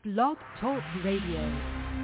Blog Talk Radio.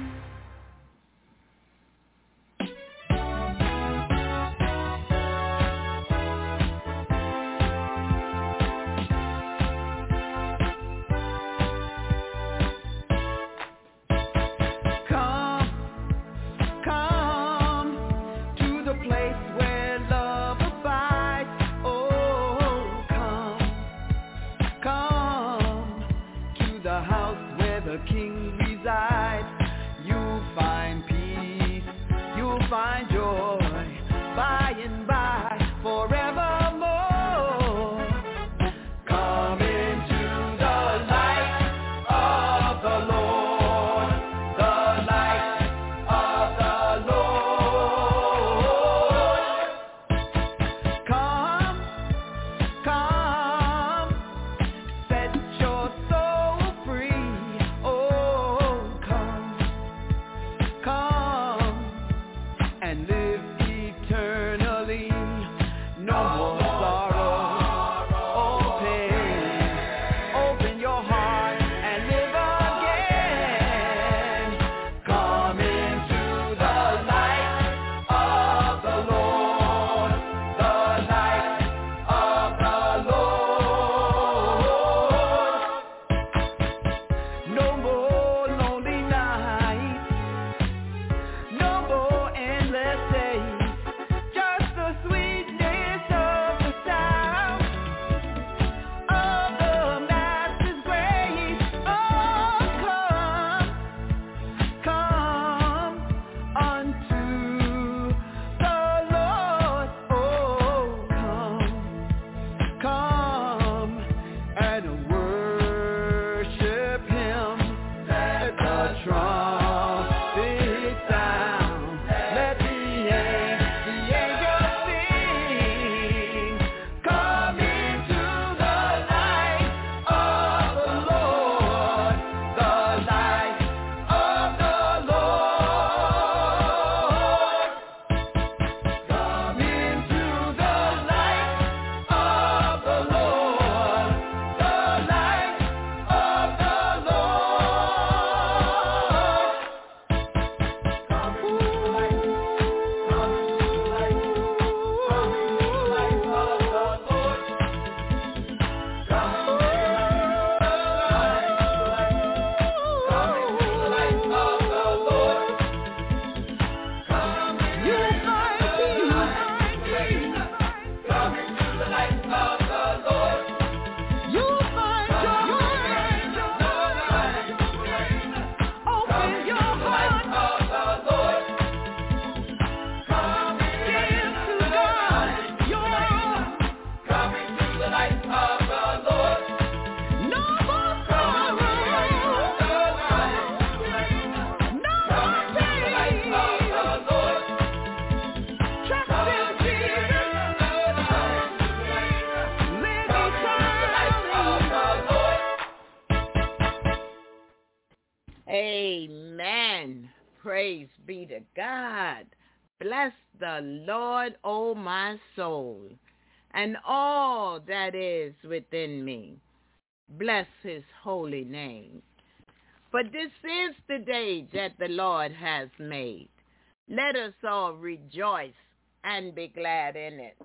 Amen. Praise be to God. Bless the Lord, O my soul, and all that is within me. Bless his holy name. For this is the day that the Lord has made. Let us all rejoice and be glad in it.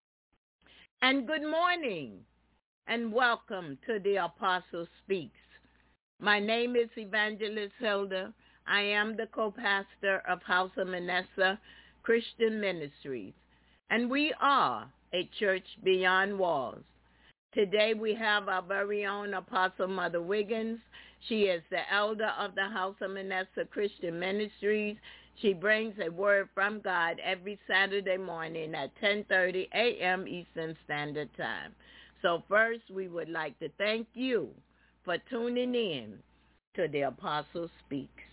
And good morning, and welcome to the Apostle Speaks. My name is Evangelist Hilda. I am the co-pastor of House of Manasseh Christian Ministries, and we are a church beyond walls. Today we have our very own Apostle Mother Wiggins. She is the elder of the House of Manasseh Christian Ministries. She brings a word from God every Saturday morning at 10:30 a.m. Eastern Standard Time. So first, we would like to thank you for tuning in to the Apostle Speaks.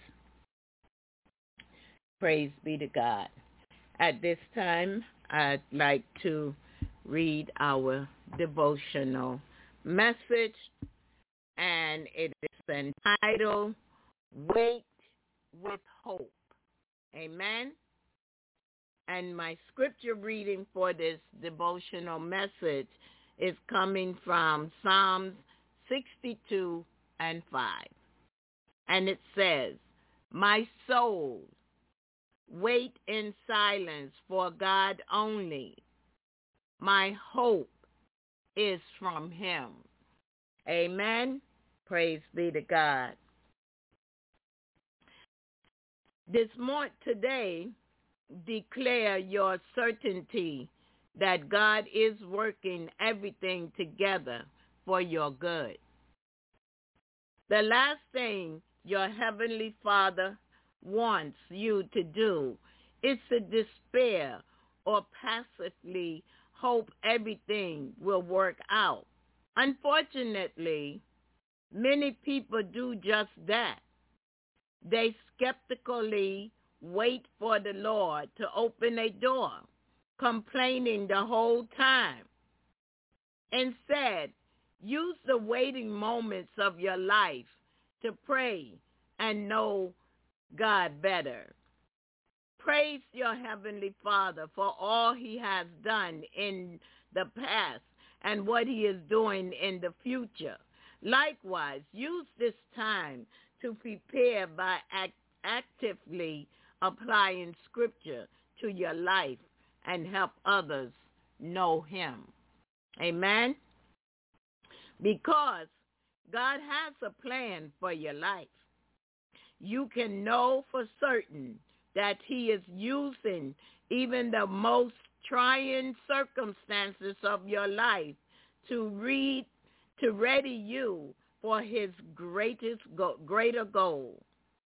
Praise be to God. At this time, I'd like to read our devotional message, and it is entitled, Wait with Hope. Amen. And my scripture reading for this devotional message is coming from Psalms 62:5. And it says, my soul, wait in silence for God only. My hope is from him. Amen. Praise be to God. Today, declare your certainty that God is working everything together for your good. The last thing your Heavenly Father wants you to do is to despair or passively hope everything will work out. Unfortunately, many people do just that. They skeptically wait for the Lord to open a door, complaining the whole time. Instead, use the waiting moments of your life to pray and know God better. Praise your Heavenly Father for all he has done in the past and what he is doing in the future. Likewise, use this time to prepare by actively applying Scripture to your life and help others know him. Amen? Because God has a plan for your life. You can know for certain that he is using even the most trying circumstances of your life to ready you for his greater goals.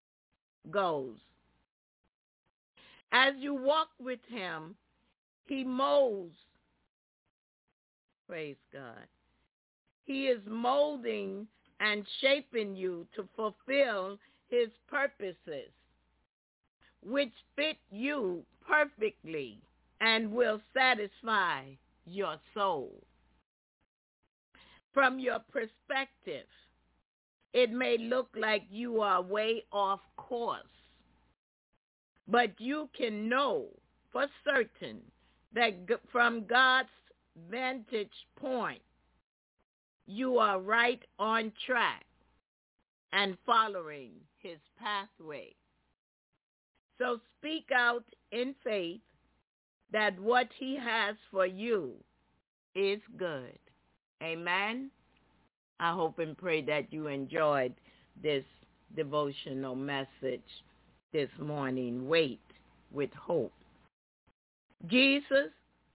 As you walk with him, he molds. Praise God. He is molding and shaping you to fulfill his purposes, which fit you perfectly and will satisfy your soul. From your perspective, it may look like you are way off course, but you can know for certain that from God's vantage point, you are right on track and following his pathway. So speak out in faith that what he has for you is good. Amen. I hope and pray that you enjoyed this devotional message this morning. Wait with hope. Jesus,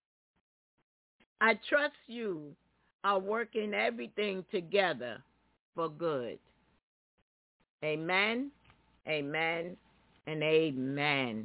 I trust you are working everything together for good. Amen, amen, and amen.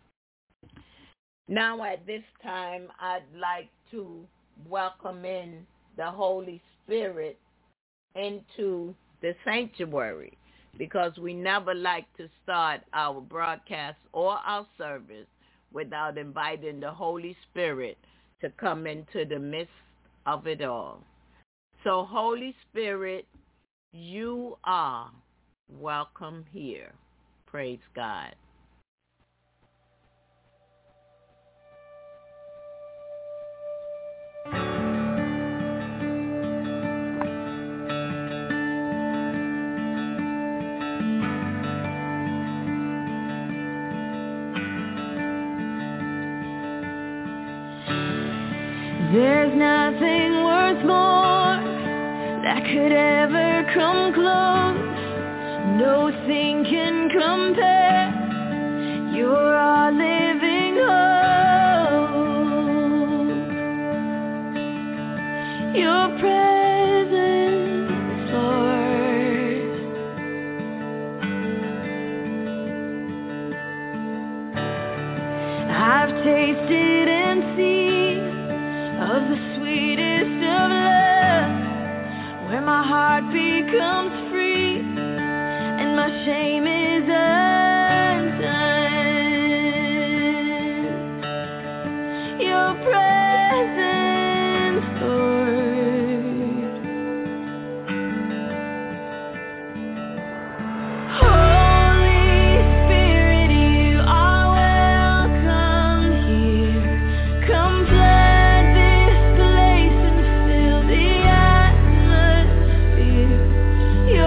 Now at this time, I'd like to welcome in the Holy Spirit into the sanctuary, because we never like to start our broadcast or our service without inviting the Holy Spirit to come into the midst of it all. So Holy Spirit, you are welcome here. Praise God. There's nothing worth more that could ever come close. Nothing can compare. You're our living hope. Your presence, Lord. I've tasted and seen of the sweetest of love, where my heart becomes free and my shame is undone. Your presence, Lord. Holy Spirit, you are welcome here. Come flood this place and fill the atmosphere.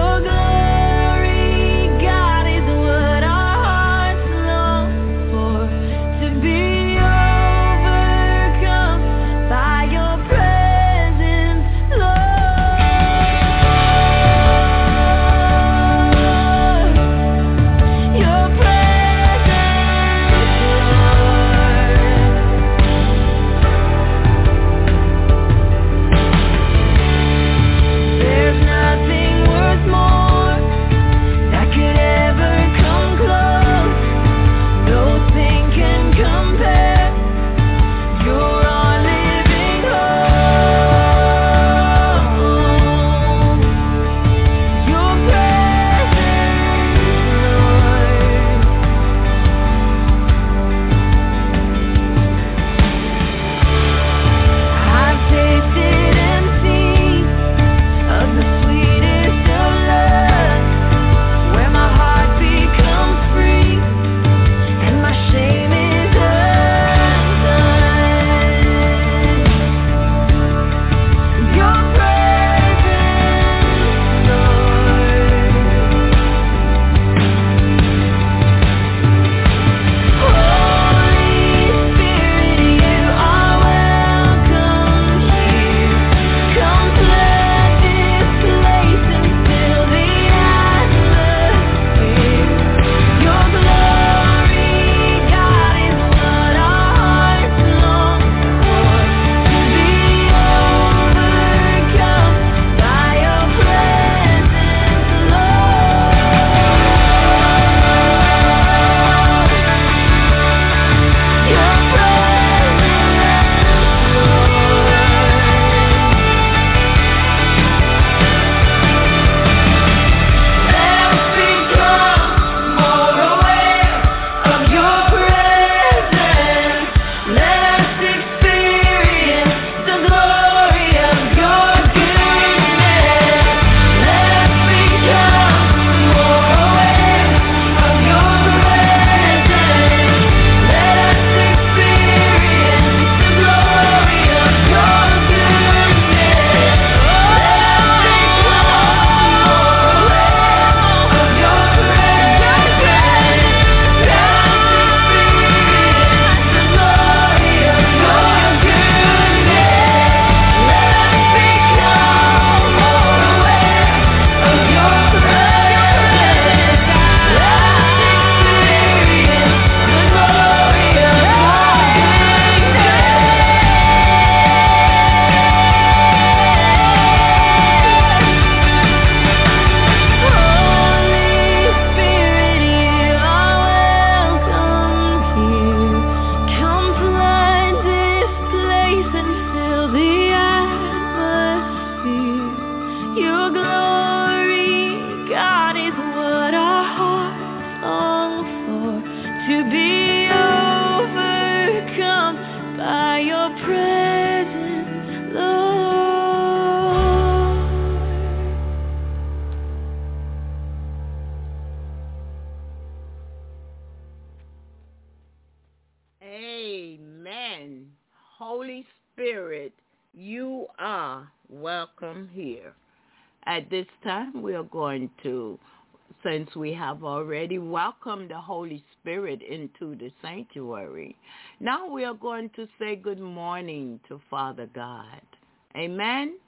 Holy Spirit, you are welcome here. At this time, we are going to, since we have already welcomed the Holy Spirit into the sanctuary, now we are going to say good morning to Father God. Amen.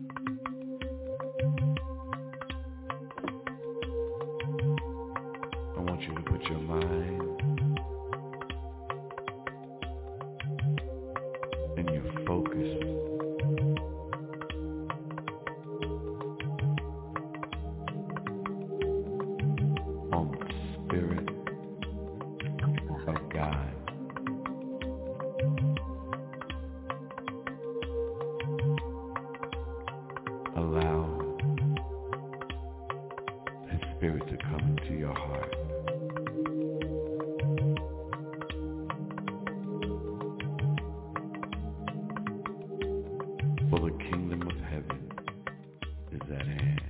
I want you to put your mind and your focus on the Spirit of God. Allow His Spirit to come into your heart. For the kingdom of heaven is at hand.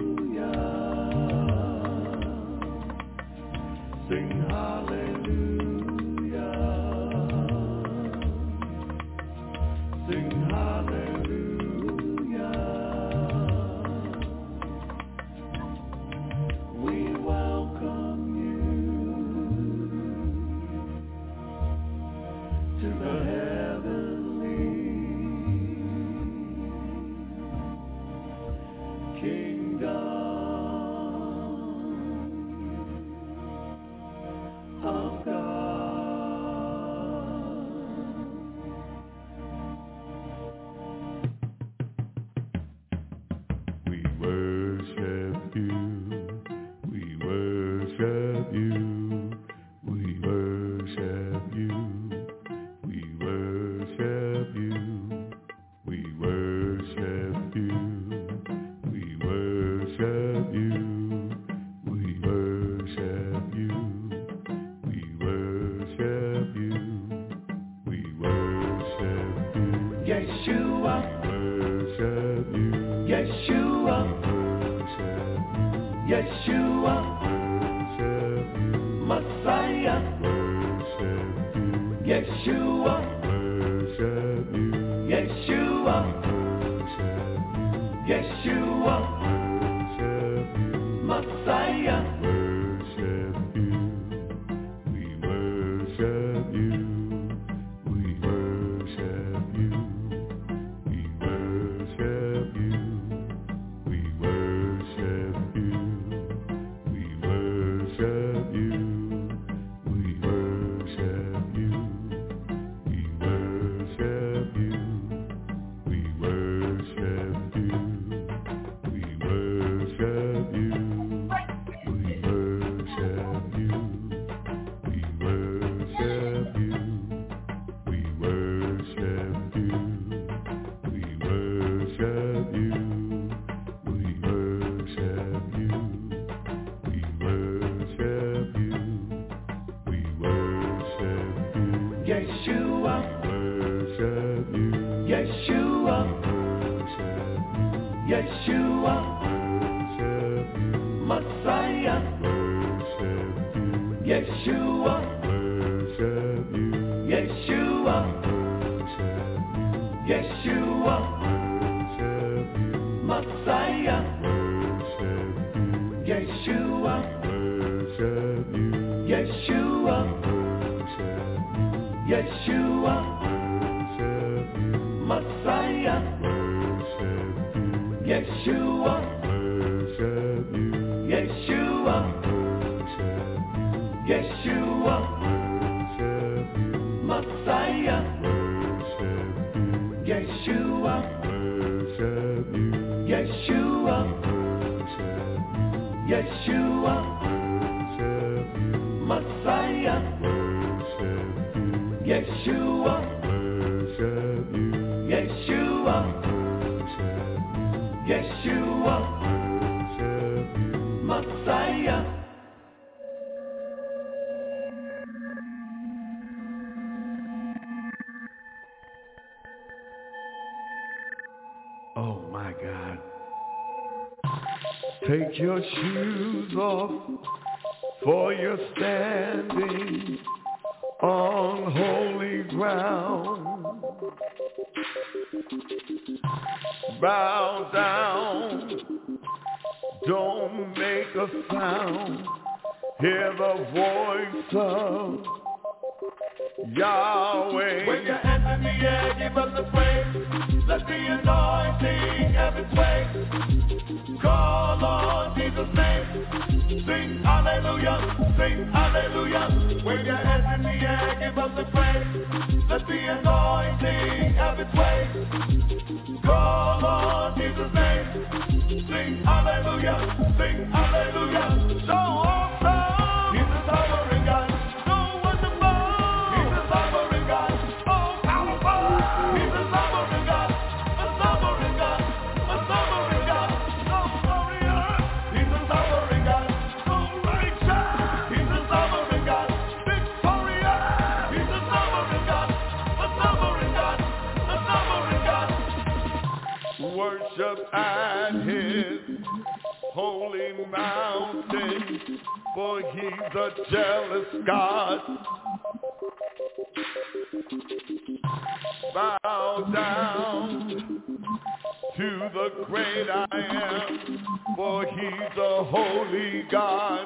Sing hallelujah. Yeshua, worship you, Yeshua, Yeshua, Messiah, Yeshua, Yeshua, Yeshua, Messiah. Take your shoes off, for you're standing on holy ground. Bow down, don't make a sound. Hear the voice of Yahweh. When your hands in the air, give us the praise. Let the anointing have its way. Call on Jesus' name. Sing hallelujah, sing hallelujah. When your hands in the air, give us the praise. Let the anointing have its way. Call on Jesus' name. Sing hallelujah, sing hallelujah. So awesome, He's a sovereign God. So wonderful, He's a sovereign God. Oh, powerful, He's a sovereign God. A sovereign God, a sovereign God. So glorious, He's a sovereign God. So righteous, He's a sovereign God. Victorious, He's a sovereign God. A sovereign God, a sovereign God. Worship at His holy mountain, for He's a jealous God. Bow down to the great I am, for He's a holy God.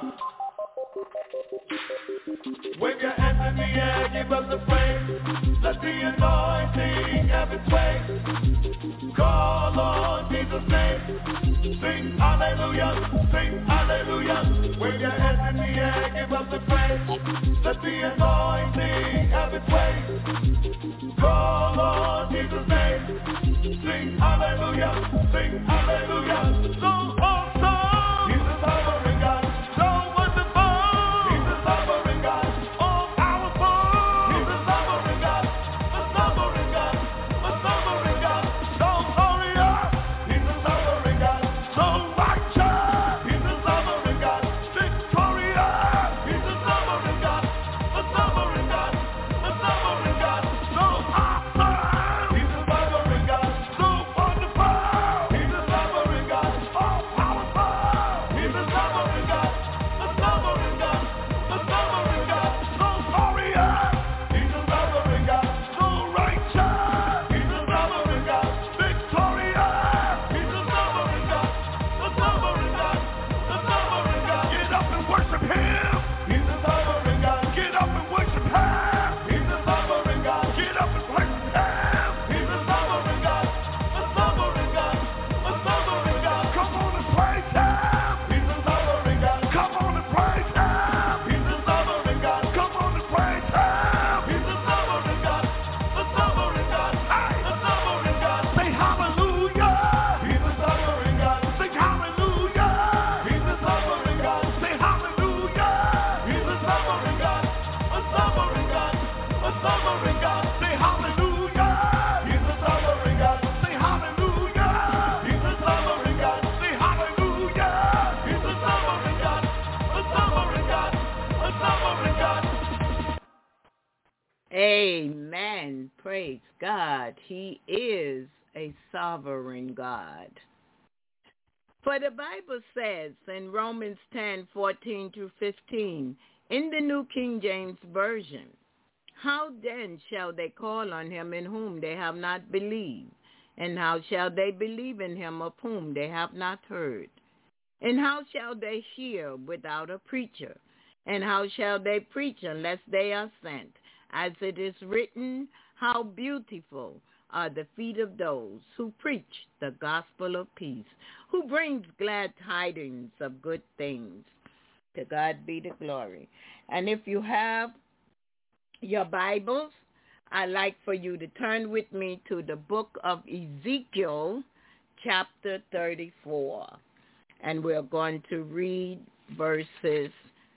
Wave your hands in the air, give us the praise. Let the anointing have its way. Call on Jesus' name. Sing hallelujah, sing hallelujah. Wave your hands in the air, give us the praise. Let the anointing have its way. Call on Jesus' name. Sing hallelujah, sing hallelujah. So awesome, He's a sovereign God. So wonderful, He's a sovereign God. All powerful, He's a sovereign God. A sovereign God, a sovereign God. So glorious, He's a sovereign God. So righteous, He's a sovereign God. Victorious, He's a sovereign God. A sovereign God, a sovereign God. So awesome, He's a sovereign God. Amen. Praise God. He is a sovereign God. For the Bible says in Romans 10:14 through 15, in the New King James Version, how then shall they call on him in whom they have not believed? And how shall they believe in him of whom they have not heard? And how shall they hear without a preacher? And how shall they preach unless they are sent? As it is written, how beautiful are the feet of those who preach the gospel of peace, who brings glad tidings of good things. To God be the glory. And if you have your Bibles, I'd like for you to turn with me to the book of Ezekiel, chapter 34. And we're going to read verses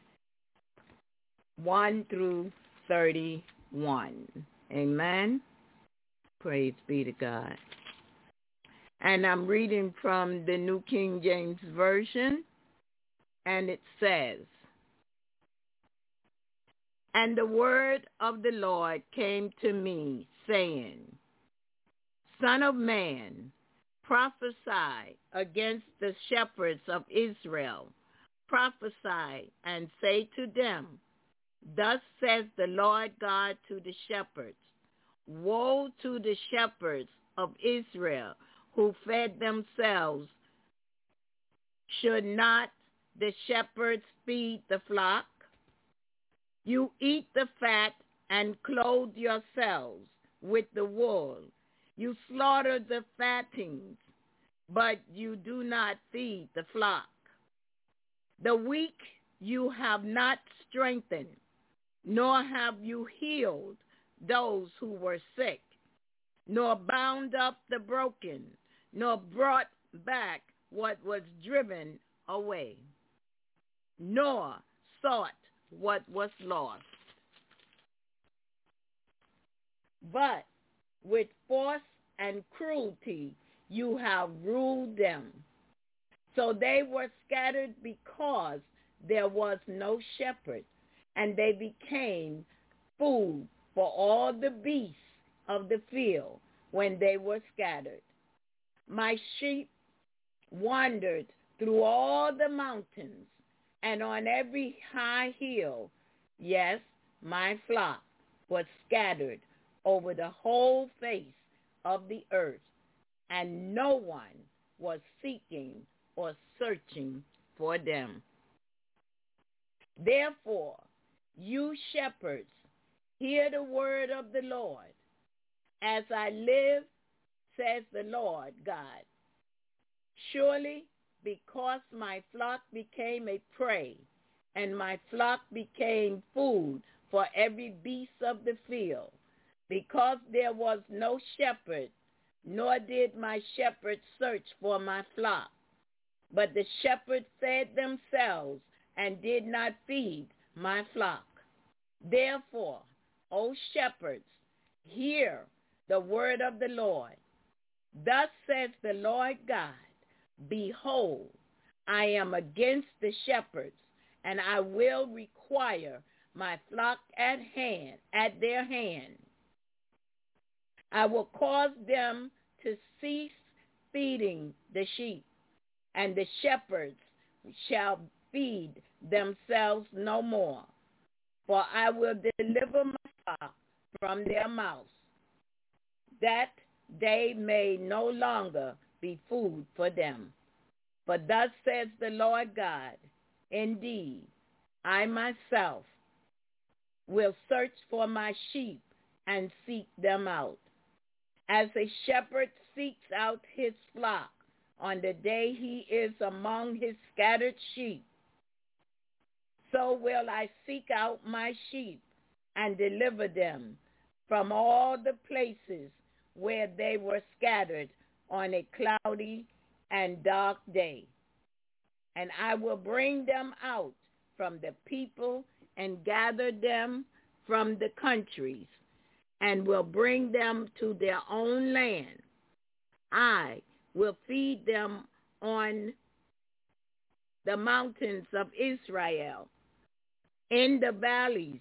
1 through 31. Amen. Praise be to God. And I'm reading from the New King James Version, and it says, and the word of the Lord came to me, saying, Son of man, prophesy against the shepherds of Israel. Prophesy and say to them, thus says the Lord God to the shepherds, woe to the shepherds of Israel who fed themselves. Should not the shepherds feed the flock? You eat the fat and clothe yourselves with the wool. You slaughter the fattings, but you do not feed the flock. The weak you have not strengthened, nor have you healed those who were sick, nor bound up the broken, nor brought back what was driven away, nor sought what was lost. But with force and cruelty you have ruled them. So they were scattered because there was no shepherd, and they became food for all the beasts of the field when they were scattered. My sheep wandered through all the mountains and on every high hill. Yes, my flock was scattered over the whole face of the earth, and no one was seeking or searching for them. Therefore, you shepherds, hear the word of the Lord. As I live, says the Lord God, surely because my flock became a prey, and my flock became food for every beast of the field, because there was no shepherd, nor did my shepherds search for my flock, but the shepherds fed themselves and did not feed my flock. Therefore, O shepherds, hear the word of the Lord. Thus says the Lord God, behold, I am against the shepherds, and I will require my flock at their hand. I will cause them to cease feeding the sheep, and the shepherds shall feed themselves no more. For I will deliver my flock from their mouths, that they may no longer be food for them. For thus says the Lord God, indeed, I myself will search for my sheep and seek them out. As a shepherd seeks out his flock on the day he is among his scattered sheep, so will I seek out my sheep and deliver them from all the places where they were scattered on a cloudy and dark day. And I will bring them out from the people and gather them from the countries, and will bring them to their own land. I will feed them on the mountains of Israel, in the valleys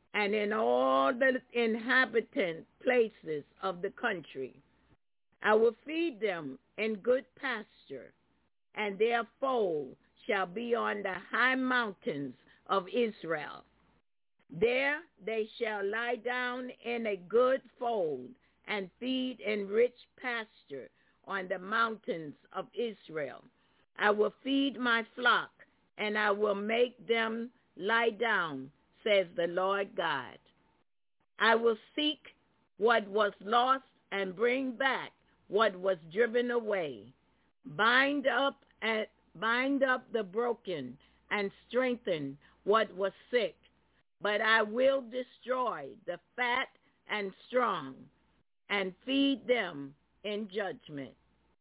and in all the inhabitant places of the country. I will feed them in good pasture, and their fold shall be on the high mountains of Israel. There they shall lie down in a good fold and feed in rich pasture on the mountains of Israel. I will feed my flock, and I will make them lie down, says the Lord God. I will seek what was lost and bring back what was driven away. Bind up the broken and strengthen what was sick. But I will destroy the fat and strong and feed them in judgment.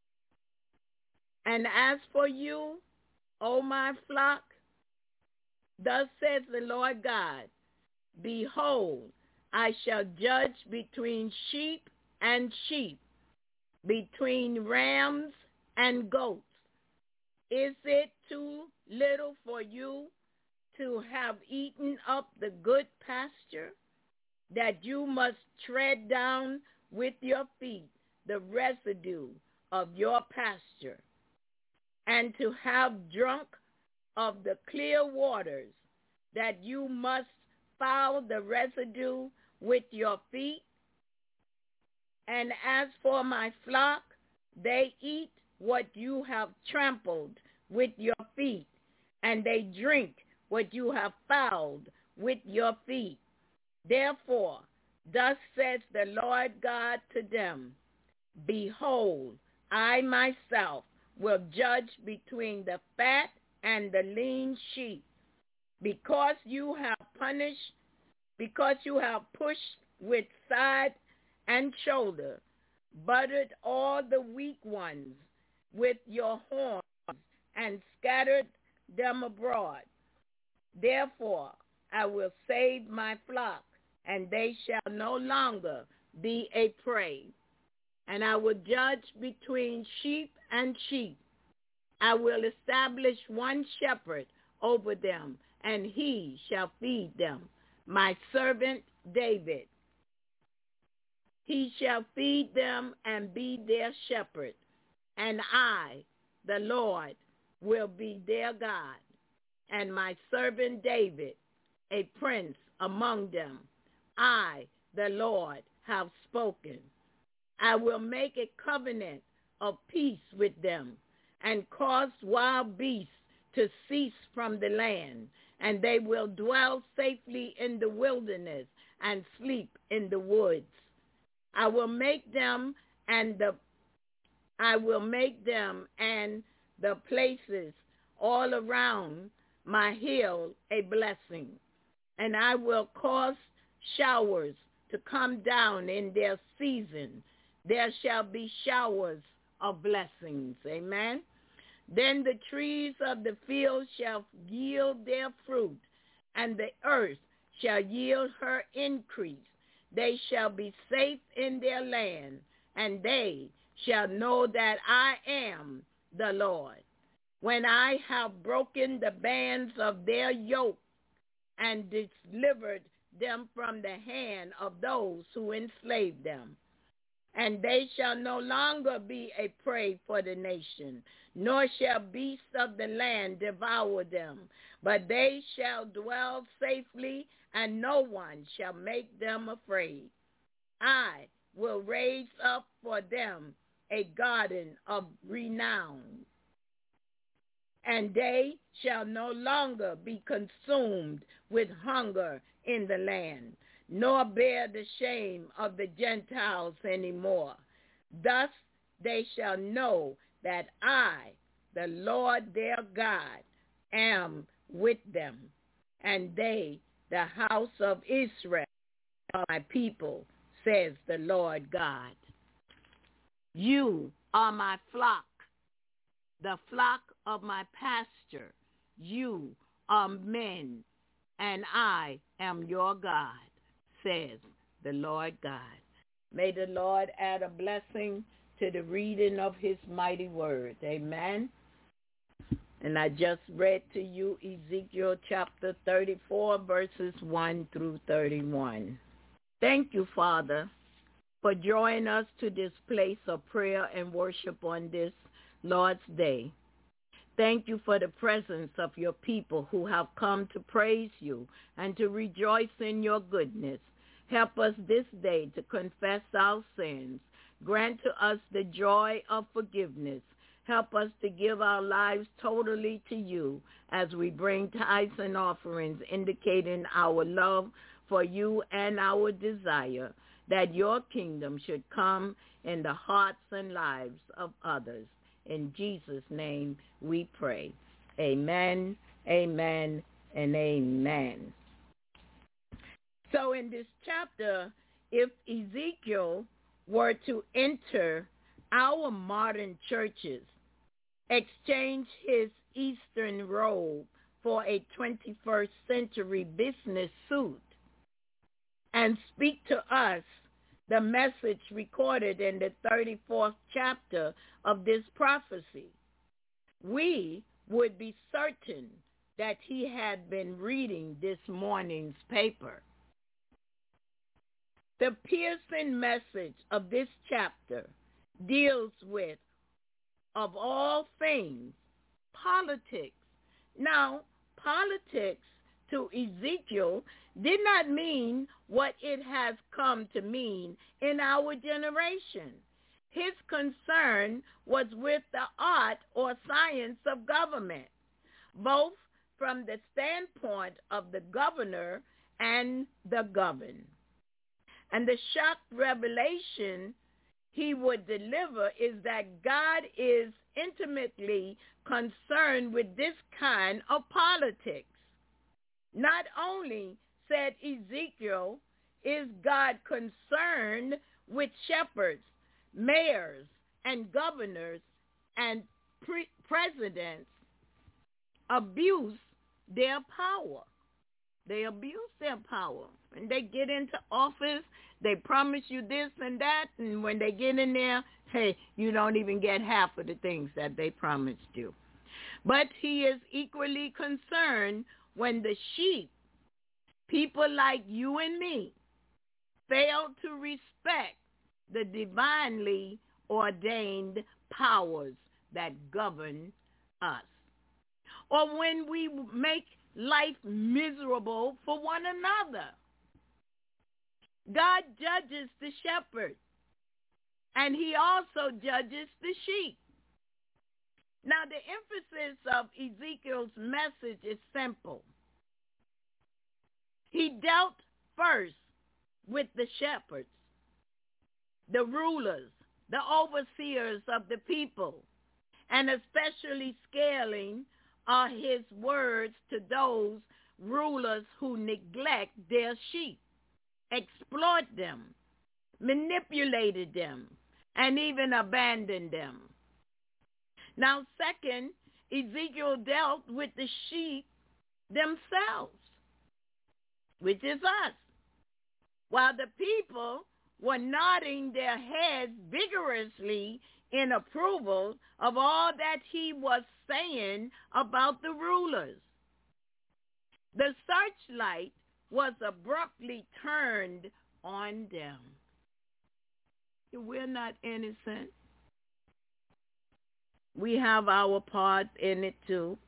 And as for you, O my flock, thus says the Lord God, behold, I shall judge between sheep and sheep, between rams and goats. Is it too little for you to have eaten up the good pasture, that you must tread down with your feet the residue of your pasture, and to have drunk of the clear waters, that you must foul the residue with your feet? And as for my flock, they eat what you have trampled with your feet, and they drink what you have fouled with your feet. Therefore, thus says the Lord God to them, behold, I myself will judge between the fat and the lean sheep, because you have pushed with side and shoulder, buttered all the weak ones with your horns, and scattered them abroad. Therefore, I will save my flock, and they shall no longer be a prey. And I will judge between sheep and sheep. I will establish one shepherd over them, and he shall feed them, my servant David. He shall feed them and be their shepherd, and I, the Lord, will be their God, and my servant David, a prince among them. I, the Lord, have spoken. I will make a covenant of peace with them, and cause wild beasts to cease from the land, and they will dwell safely in the wilderness and sleep in the woods. I will make them and the places all around my hill a blessing, and I will cause showers to come down in their season. There shall be showers of blessings. Amen. Then the trees of the field shall yield their fruit, and the earth shall yield her increase. They shall be safe in their land, and they shall know that I am the Lord, when I have broken the bands of their yoke and delivered them from the hand of those who enslaved them. And they shall no longer be a prey for the nation, nor shall beasts of the land devour them, but they shall dwell safely, and no one shall make them afraid. I will raise up for them a garden of renown, and they shall no longer be consumed with hunger in the land, nor bear the shame of the Gentiles anymore. Thus they shall know that I, the Lord their God, am with them, and they, the house of Israel, are my people, says the Lord God. You are my flock, the flock of my pasture. You are men, and I am your God, says the Lord God. May the Lord add a blessing to the reading of his mighty word. Amen. And I just read to you Ezekiel chapter 34, verses 1 through 31. Thank you, Father, for drawing us to this place of prayer and worship on this Lord's Day. Thank you for the presence of your people who have come to praise you and to rejoice in your goodness. Help us this day to confess our sins. Grant to us the joy of forgiveness. Help us to give our lives totally to you as we bring tithes and offerings, indicating our love for you and our desire that your kingdom should come in the hearts and lives of others. In Jesus' name we pray. Amen, amen, and amen. So in this chapter, if Ezekiel were to enter our modern churches, exchange his Eastern robe for a 21st century business suit, and speak to us the message recorded in the 34th chapter of this prophecy, we would be certain that he had been reading this morning's paper. The piercing message of this chapter deals with, of all things, politics. Now, politics to Ezekiel did not mean what it has come to mean in our generation. His concern was with the art or science of government, both from the standpoint of the governor and the governed. And the shock revelation he would deliver is that God is intimately concerned with this kind of politics. Not only, said Ezekiel, is God concerned with shepherds, mayors, and governors and presidents abuse their power. They abuse their power. When they get into office, they promise you this and that, and when they get in there, hey, you don't even get half of the things that they promised you. But he is equally concerned when the sheep, people like you and me, fail to respect the divinely ordained powers that govern us. Or when we make life miserable for one another. God judges the shepherd, and he also judges the sheep. Now, the emphasis of Ezekiel's message is simple. He dealt first with the shepherds, the rulers, the overseers of the people, and especially scaling are his words to those rulers who neglect their sheep, exploit them, manipulated them, and even abandoned them. Now, second, Ezekiel dealt with the sheep themselves, which is us, while the people were nodding their heads vigorously in approval of all that he was saying about the rulers. The searchlight was abruptly turned on them. We're not innocent. We have our part in it too.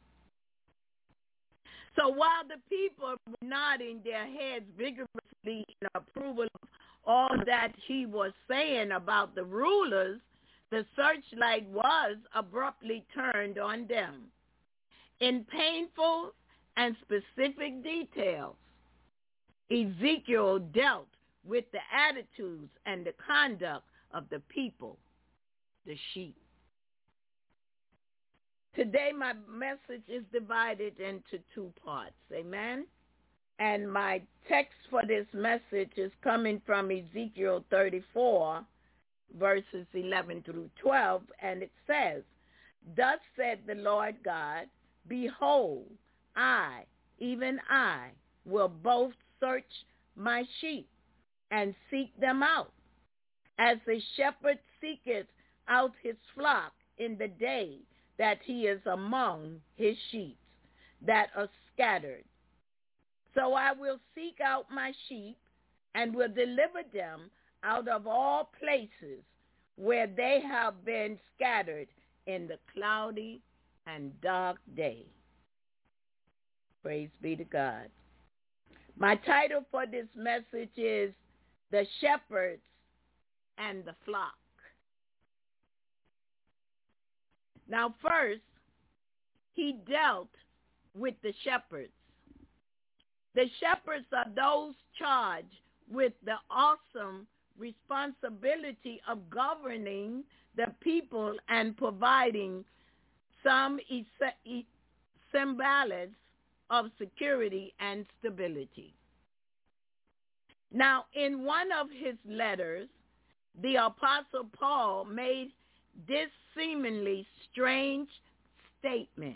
So while the people were nodding their heads vigorously in approval of all that he was saying about the rulers, the searchlight was abruptly turned on them. In painful and specific details, Ezekiel dealt with the attitudes and the conduct of the people, the sheep. Today my message is divided into two parts, amen? And my text for this message is coming from Ezekiel 34, verses 11 through 12, and it says, "Thus said the Lord God, behold, I, even I, will both search my sheep and seek them out, as a shepherd seeketh out his flock in the day that he is among his sheep that are scattered. So I will seek out my sheep and will deliver them out of all places where they have been scattered in the cloudy and dark day. Praise be to God. My title for this message is The Shepherds and the Flock. Now first, he dealt with the shepherds. The shepherds are those charged with the awesome responsibility of governing the people and providing some semblance of security and stability. Now, in one of his letters, the Apostle Paul made this seemingly strange statement.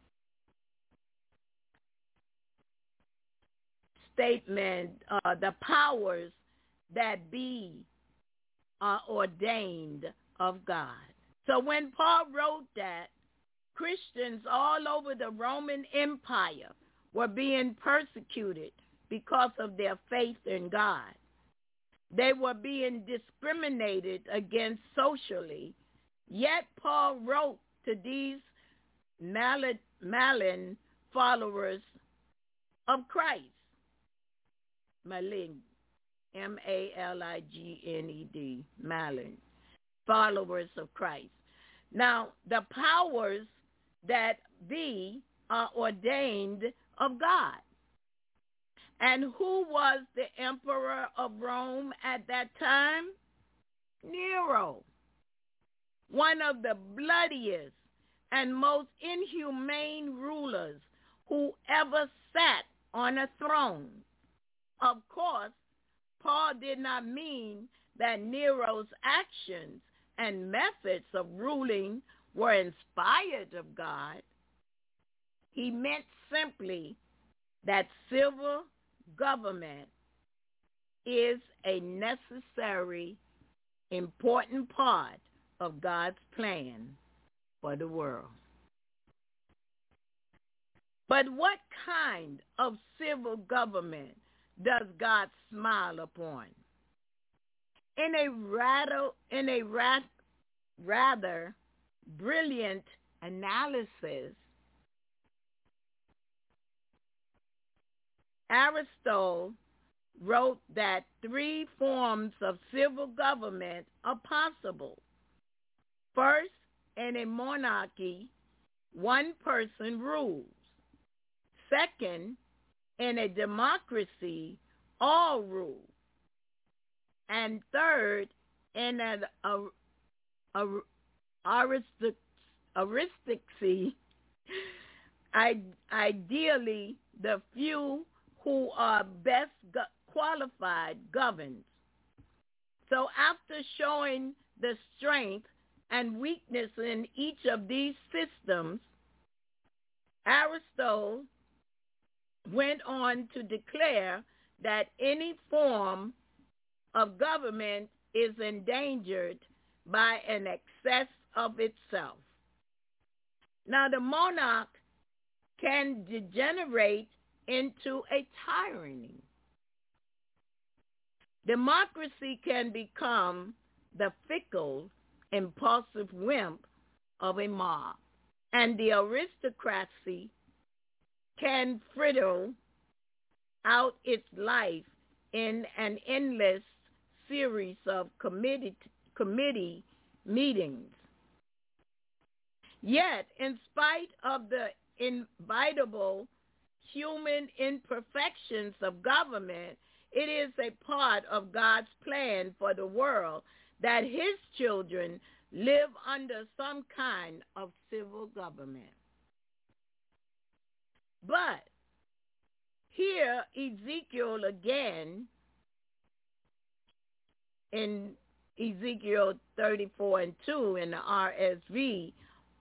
The powers that be are ordained of God. So when Paul wrote that, Christians all over the Roman Empire were being persecuted because of their faith in God. They were being discriminated against socially, yet Paul wrote to these malign followers of Christ. Malign, M-A-L-I-G-N-E-D, malign, followers of Christ. Now, the powers that be are ordained of God. And who was the emperor of Rome at that time? Nero, one of the bloodiest and most inhumane rulers who ever sat on a throne. Of course, Paul did not mean that Nero's actions and methods of ruling were inspired of God. He meant simply that civil government is a necessary, important part of God's plan for the world. But what kind of civil government does God smile upon? In a rather brilliant analysis, Aristotle wrote that 3 forms of civil government are possible. First, in a monarchy, one person rules. Second, in a democracy, all rule. And third, in an aristocracy, ideally the few who are best qualified governs. So after showing the strength and weakness in each of these systems, Aristotle went on to declare that any form of government is endangered by an excess of itself. Now, the monarch can degenerate into a tyranny. Democracy can become the fickle, impulsive wimp of a mob, and the aristocracy can fritter out its life in an endless series of committee meetings. Yet, in spite of the inevitable human imperfections of government, it is a part of God's plan for the world that his children live under some kind of civil government. But here Ezekiel again, in Ezekiel 34:2 in the RSV,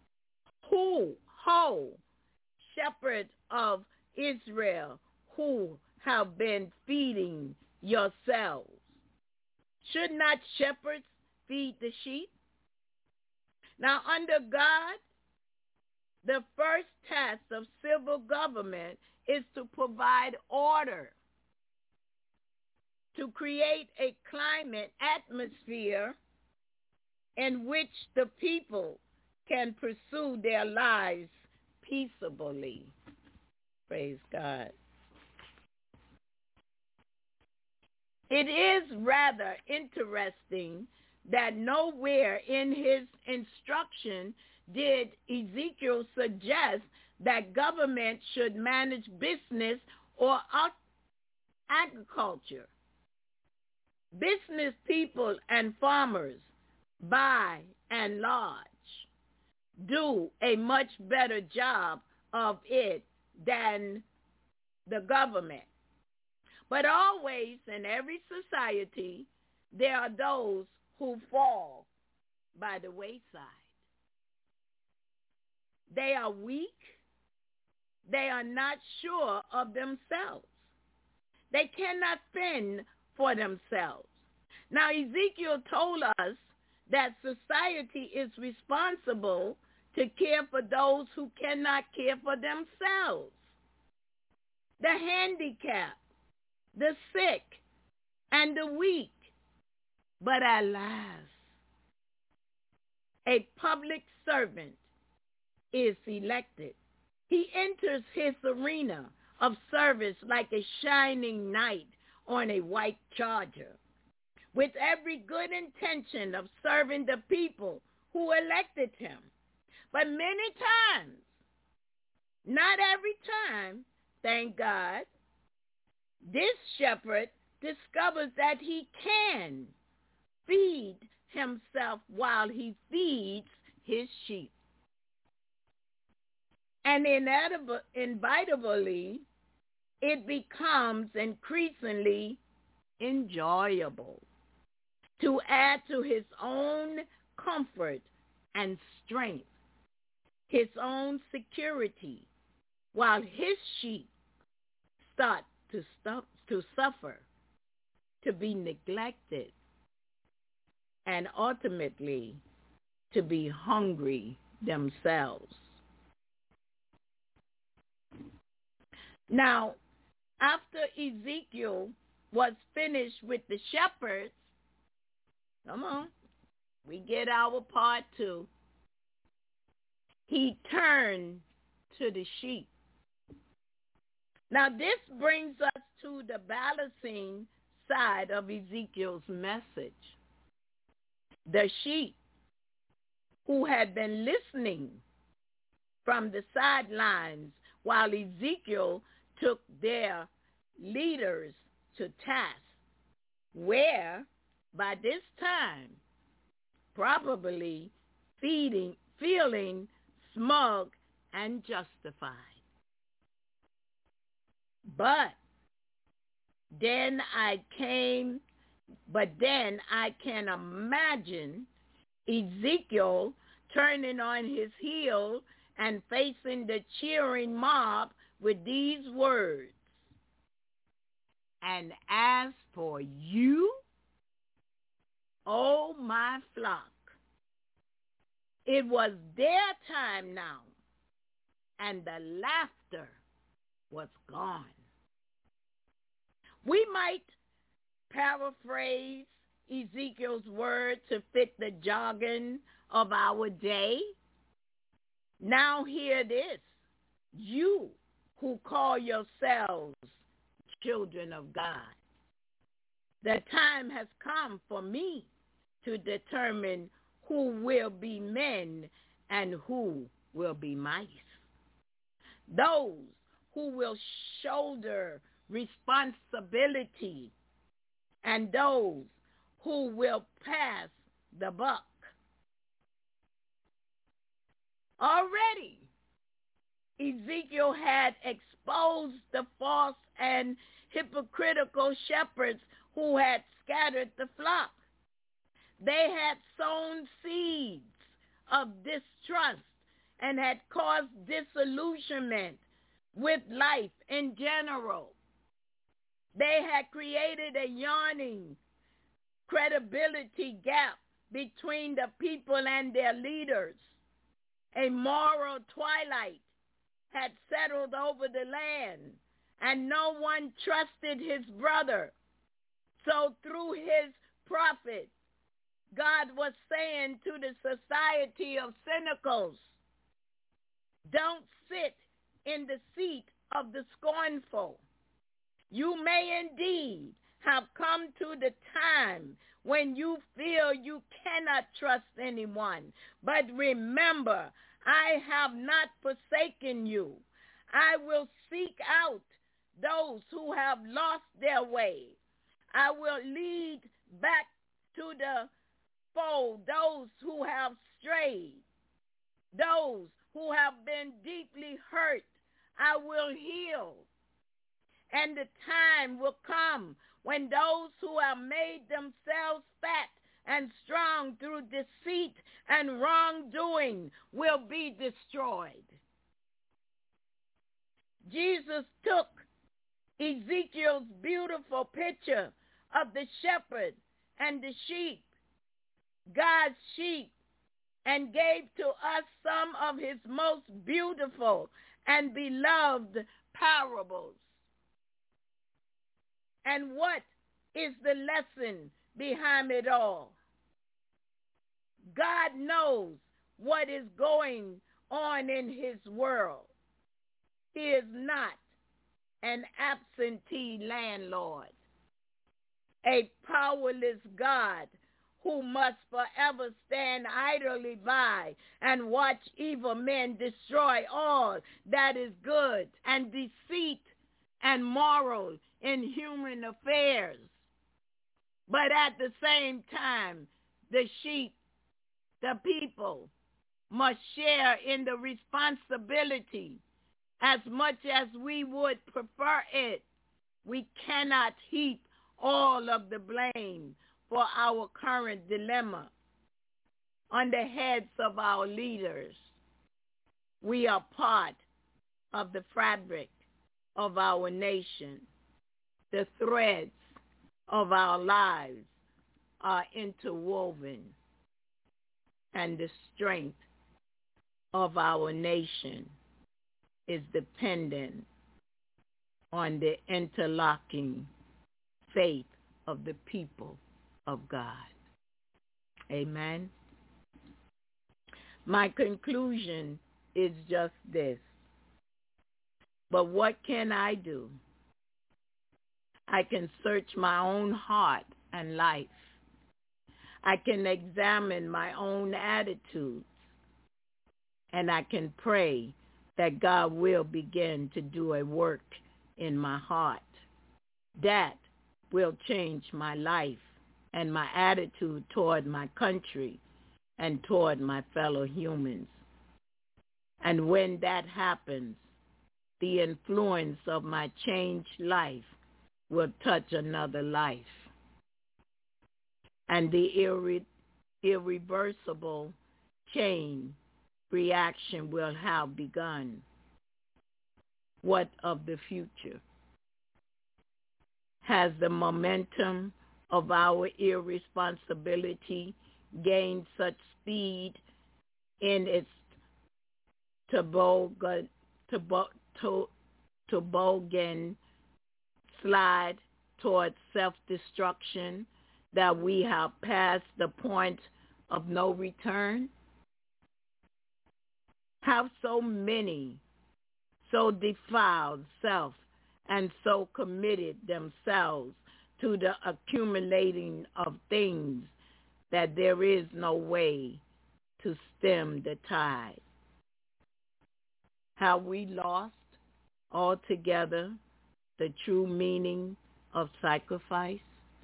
ho, shepherd of Israel, who have been feeding yourselves. Should not shepherds feed the sheep? Now, under God, The first task of civil government is to provide order, to create a climate atmosphere in which the people can pursue their lives peaceably. Praise God. It is rather interesting that nowhere in his instruction did Ezekiel suggest that government should manage business or agriculture. Business people and farmers, by and large, do a much better job of it than the government. But always in every society, there are those who fall by the wayside. They are weak. They are not sure of themselves. They cannot fend for themselves. Now, Ezekiel told us that society is responsible to care for those who cannot care for themselves. The handicapped, the sick, and the weak. But alas, a public servant is elected. He enters his arena of service like a shining knight on a white charger, with every good intention of serving the people who elected him. But many times, not every time, thank God, this shepherd discovers that he can feed himself while he feeds his sheep. And inevitably, it becomes increasingly enjoyable to add to his own comfort and strength, his own security, while his sheep start to suffer, to be neglected, and ultimately to be hungry themselves. Now, after Ezekiel was finished with the shepherds, come on, we get our part two. He turned to the sheep. Now, this brings us to the balancing side of Ezekiel's message. The sheep who had been listening from the sidelines while Ezekiel took their leaders to task, where by this time probably feeling smug and justified. But then I can imagine Ezekiel turning on his heel and facing the cheering mob with these words. And as for you, O my flock, it was their time now, and the laughter was gone. We might paraphrase Ezekiel's word to fit the jargon of our day. Now hear this, you who call yourselves children of God. The time has come for me to determine who will be men and who will be mice. Those who will shoulder responsibility and those who will pass the buck. Already, Ezekiel had exposed the false and hypocritical shepherds who had scattered the flock. They had sown seeds of distrust and had caused disillusionment with life in general. They had created a yawning credibility gap between the people and their leaders. A moral twilight had settled over the land, and no one trusted his brother. So through his prophet, God was saying to the society of cynicals, don't sit in the seat of the scornful. You may indeed have come to the time when you feel you cannot trust anyone. But remember, I have not forsaken you. I will seek out those who have lost their way. I will lead back to the fold those who have strayed, those who have been deeply hurt. I will heal. And the time will come when those who have made themselves fat and strong through deceit and wrongdoing will be destroyed. Jesus took Ezekiel's beautiful picture of the shepherd and the sheep, God's sheep, and gave to us some of his most beautiful and beloved parables. And what is the lesson behind it all? God knows what is going on in his world. He is not an absentee landlord, a powerless God who must forever stand idly by and watch evil men destroy all that is good, and deceit and moral in human affairs. But at the same time, the sheep, the people, must share in the responsibility as much as we would prefer it. We cannot heap all of the blame for our current dilemma on the heads of our leaders. We are part of the fabric of our nation. The threads of our lives are interwoven, and the strength of our nation is dependent on the interlocking faith of the people of God. Amen. My conclusion is just this. But what can I do? I can search my own heart and life. I can examine my own attitudes. And I can pray that God will begin to do a work in my heart. That will change my life and my attitude toward my country and toward my fellow humans. And when that happens, the influence of my changed life will touch another life. And the irreversible chain reaction will have begun. What of the future? Has the momentum of our irresponsibility gained such speed in its toboggan slide towards self-destruction that we have passed the point of no return? Have so many so defiled self and so committed themselves to the accumulating of things that there is no way to stem the tide? Have we lost altogether the true meaning of sacrifice?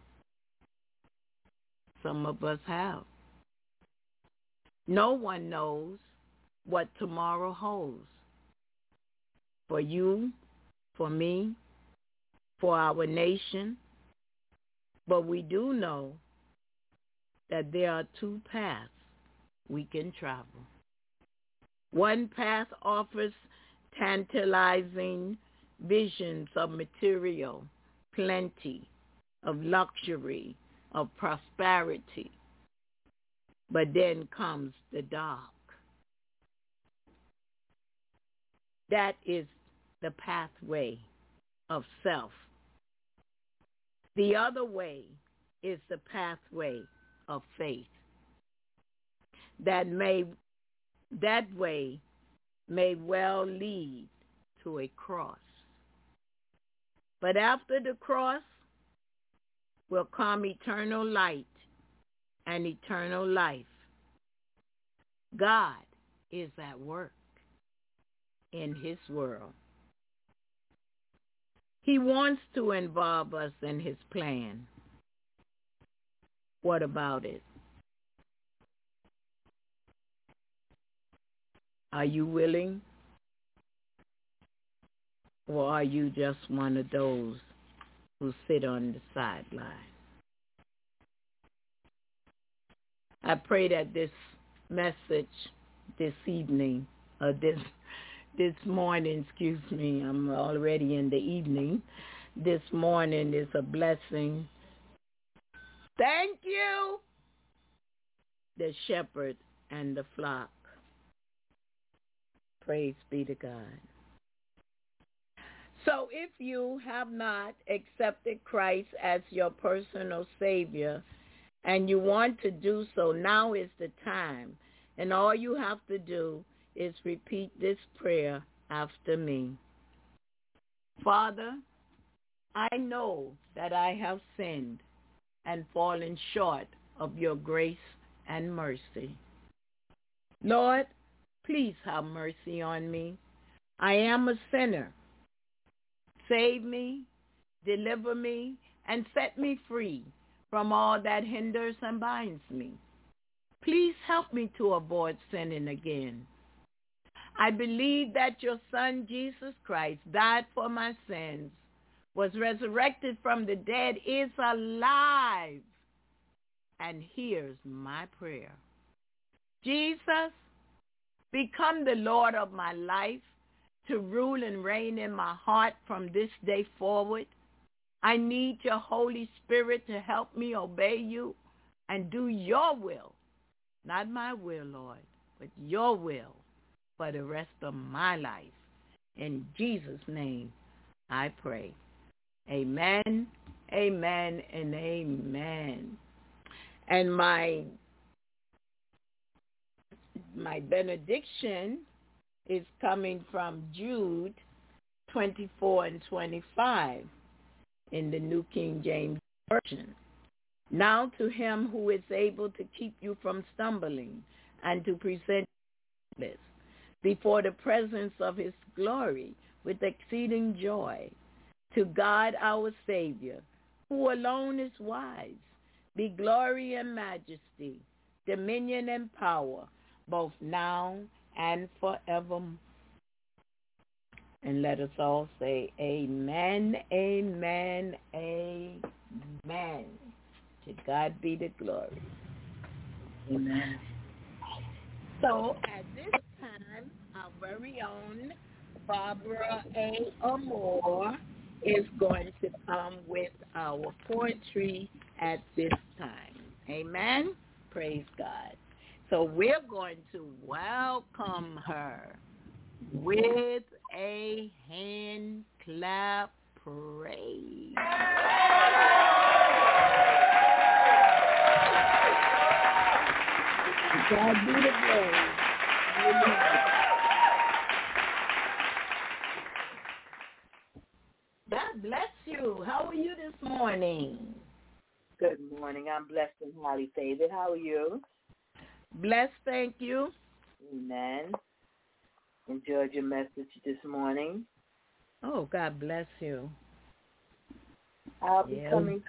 Some of us have. No one knows what tomorrow holds. For you, for me, for our nation. But we do know that there are two paths we can travel. One path offers tantalizing visions of material plenty, of luxury, of prosperity. But then comes the dark. That is the pathway of self. The other way is the pathway of faith. That way may well lead to a cross. But after the cross will come eternal light and eternal life. God is at work in his world. He wants to involve us in his plan. What about it? Are you willing? Or are you just one of those who sit on the sideline? I pray that this message this evening, or this morning, I'm already in the evening. This morning is a blessing. Thank you, the shepherd and the flock. Praise be to God. So if you have not accepted Christ as your personal Savior and you want to do so, now is the time. And all you have to do is repeat this prayer after me. Father, I know that I have sinned and fallen short of your grace and mercy. Lord, please have mercy on me. I am a sinner. Save me, deliver me, and set me free from all that hinders and binds me. Please help me to avoid sinning again. I believe that your Son, Jesus Christ, died for my sins, was resurrected from the dead, is alive, and hears my prayer. Jesus, become the Lord of my life, to rule and reign in my heart from this day forward. I need your Holy Spirit to help me obey you and do your will. Not my will, Lord, but your will for the rest of my life. In Jesus' name, I pray. Amen, amen, and amen. And my benediction is coming from Jude 24 and 25 in the New King James Version. Now to him who is able to keep you from stumbling and to present this before the presence of his glory with exceeding joy, to God our Savior, who alone is wise, be glory and majesty, dominion and power, both now and forever. And let us all say amen, amen, amen. To God be the glory. Amen. So at this time, our very own Barbara A. Amore is going to come with our poetry at this time. Amen. Praise God. So we're going to welcome her with a hand clap praise. God be the glory. Amen. God bless you. How are you this morning? Good morning. I'm blessed and highly favored. How are you? Blessed, thank you. Amen. Enjoyed your message this morning. Oh, God bless you. I'll be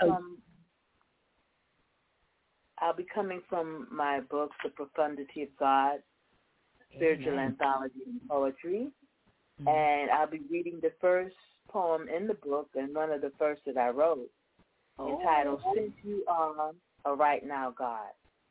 coming from my book, The Profundity of God, Spiritual Anthology and Poetry. Mm-hmm. And I'll be reading the first poem in the book and one of the first that I wrote, entitled, Since You Are a Right Now God.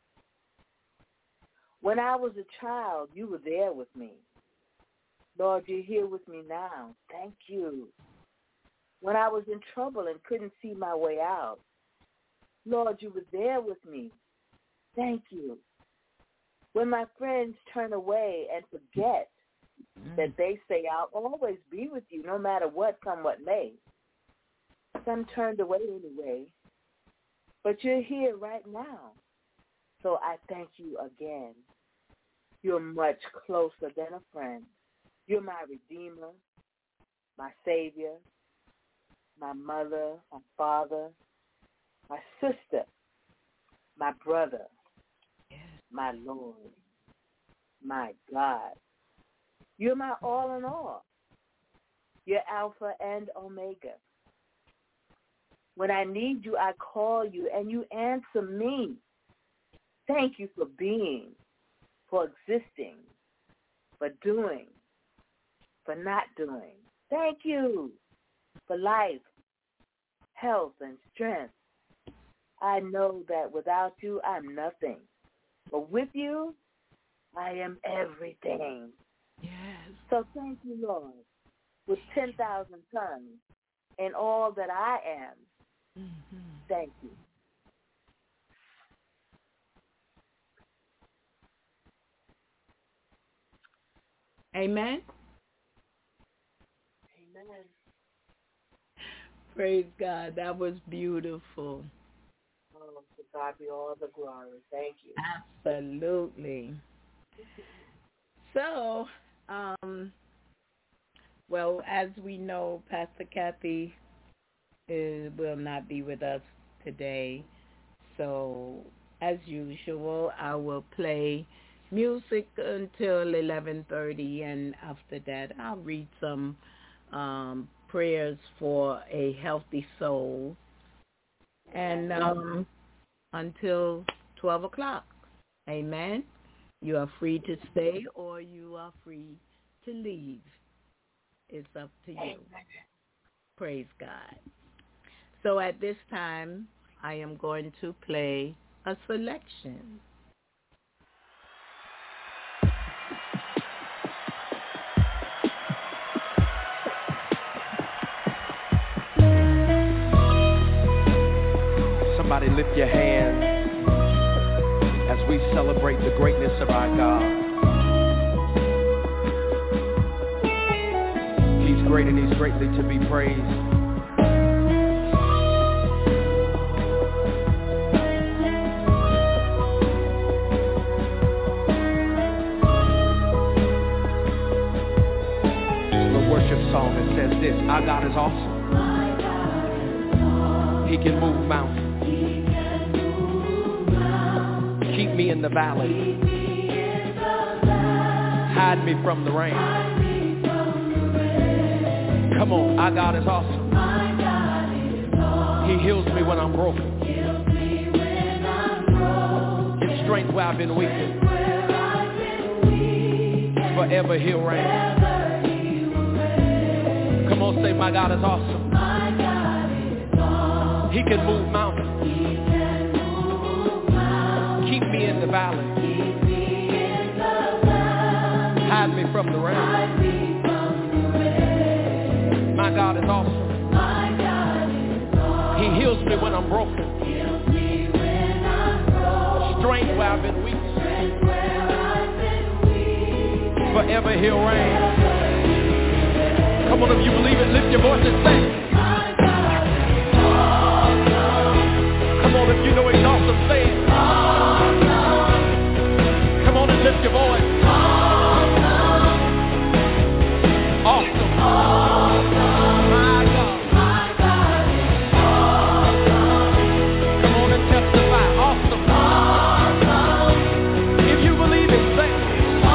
When I was a child, you were there with me. Lord, you're here with me now. Thank you. When I was in trouble and couldn't see my way out, Lord, you were there with me. Thank you. When my friends turn away and forget, that they say, I'll always be with you no matter what, come what may. Some turned away anyway, but you're here right now. So I thank you again. You're much closer than a friend. You're my Redeemer, my Savior, my mother, my father, my sister, my brother, my Lord, my God. You're my all in all. You're Alpha and Omega. When I need you, I call you, and you answer me. Thank you for being, for existing, for doing, for not doing. Thank you for life, health, and strength. I know that without you, I'm nothing. But with you, I am everything. Yes. So thank you, Lord, with 10,000 tongues and all that I am. Mm-hmm. Thank you. Amen. Amen. Praise God. That was beautiful. Oh, to God be all the glory. Thank you. Absolutely. So, well, as we know, Pastor Kathy will not be with us today. So, as usual, I will play music until 11:30, and after that, I'll read some prayers for a healthy soul, and until 12 o'clock. Amen. You are free to stay or you are free to leave. It's up to you. Amen. Praise God. So at this time, I am going to play a selection. Somebody lift your hands as we celebrate the greatness of our God. He's great and he's greatly to be praised. The worship song that says this: our God is awesome. He can move mountains. Keep me in the valley. Hide me from the rain. Come on, our God is awesome. He heals me when I'm broken. Gives strength where I've been weak. Forever he'll reign. Come on, say, my God is awesome. He can move mountains. Keep me in the valley. Hide me from the rain. My God is awesome. He heals me when I'm broken. Strength where I've been weak. Forever he'll reign. Come on, if you believe it, lift your voice and sing. Come on, if you know he's awesome, say it. Come on and lift your voice. Awesome. My God. Come on and testify. Awesome. If you believe it, say it.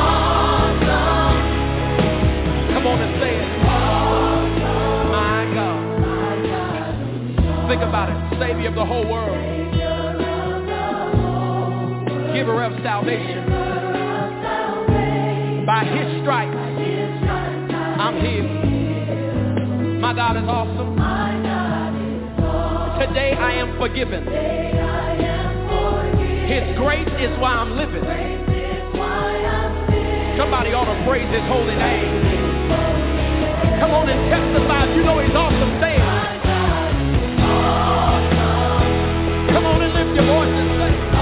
Come on and say it. My God. Think about it. Savior of the whole world. Giver of salvation. By his stripes, I'm healed. My God is awesome. Today I am forgiven. His grace is why I'm living. Somebody ought to praise his holy name. Come on and testify. You know he's awesome. Say it. Come on and lift your voice and say it.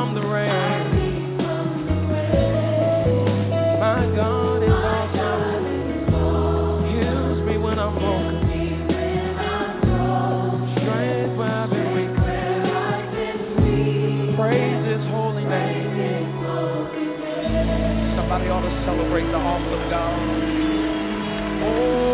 from the rain. My God is awesome. Heals me when I'm broken. Strength where I've been weak. Praise His holy name. Somebody ought to celebrate the awesome God. Oh.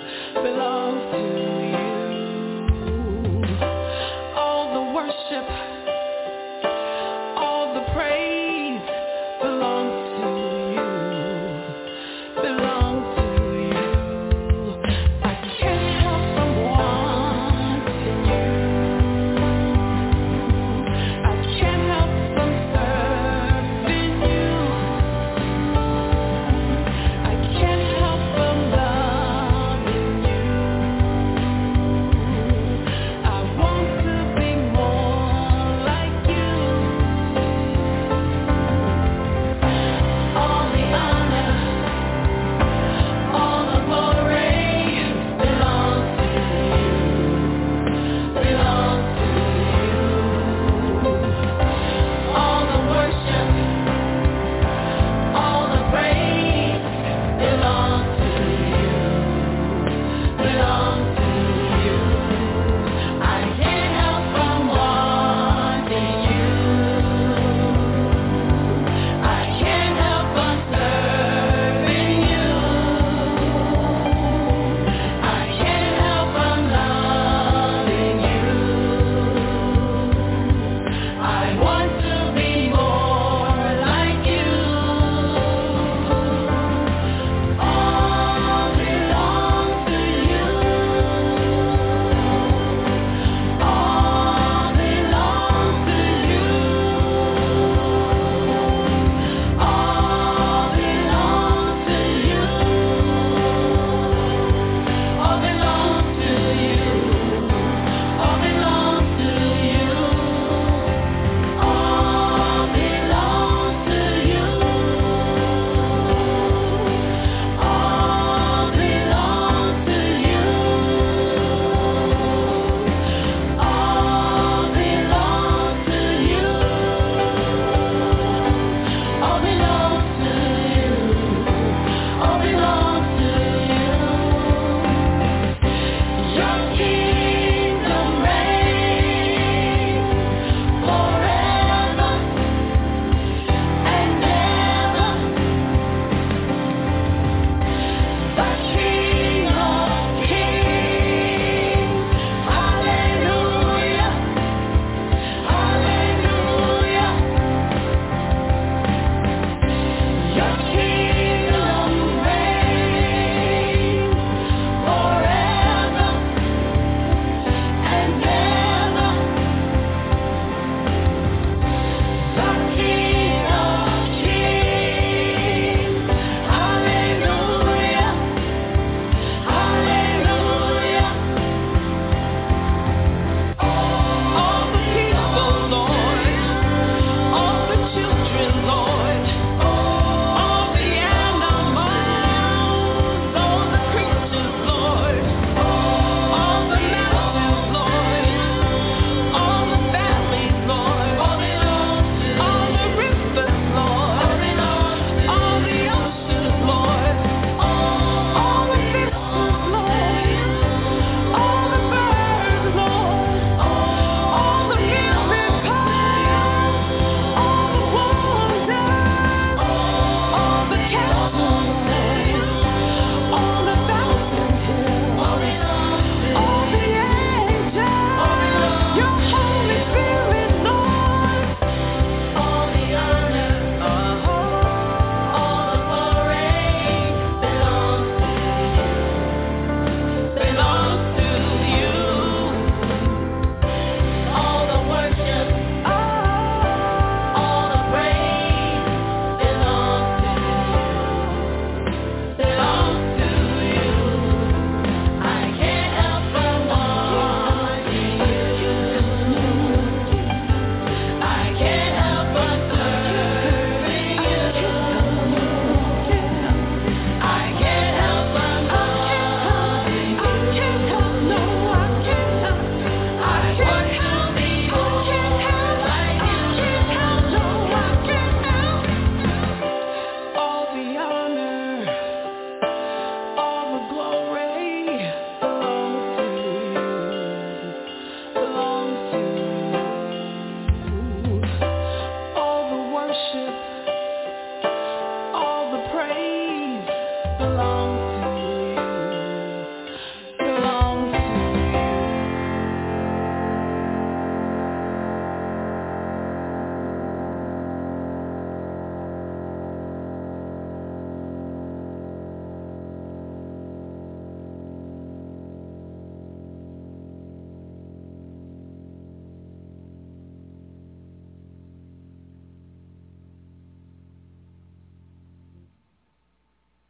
Worship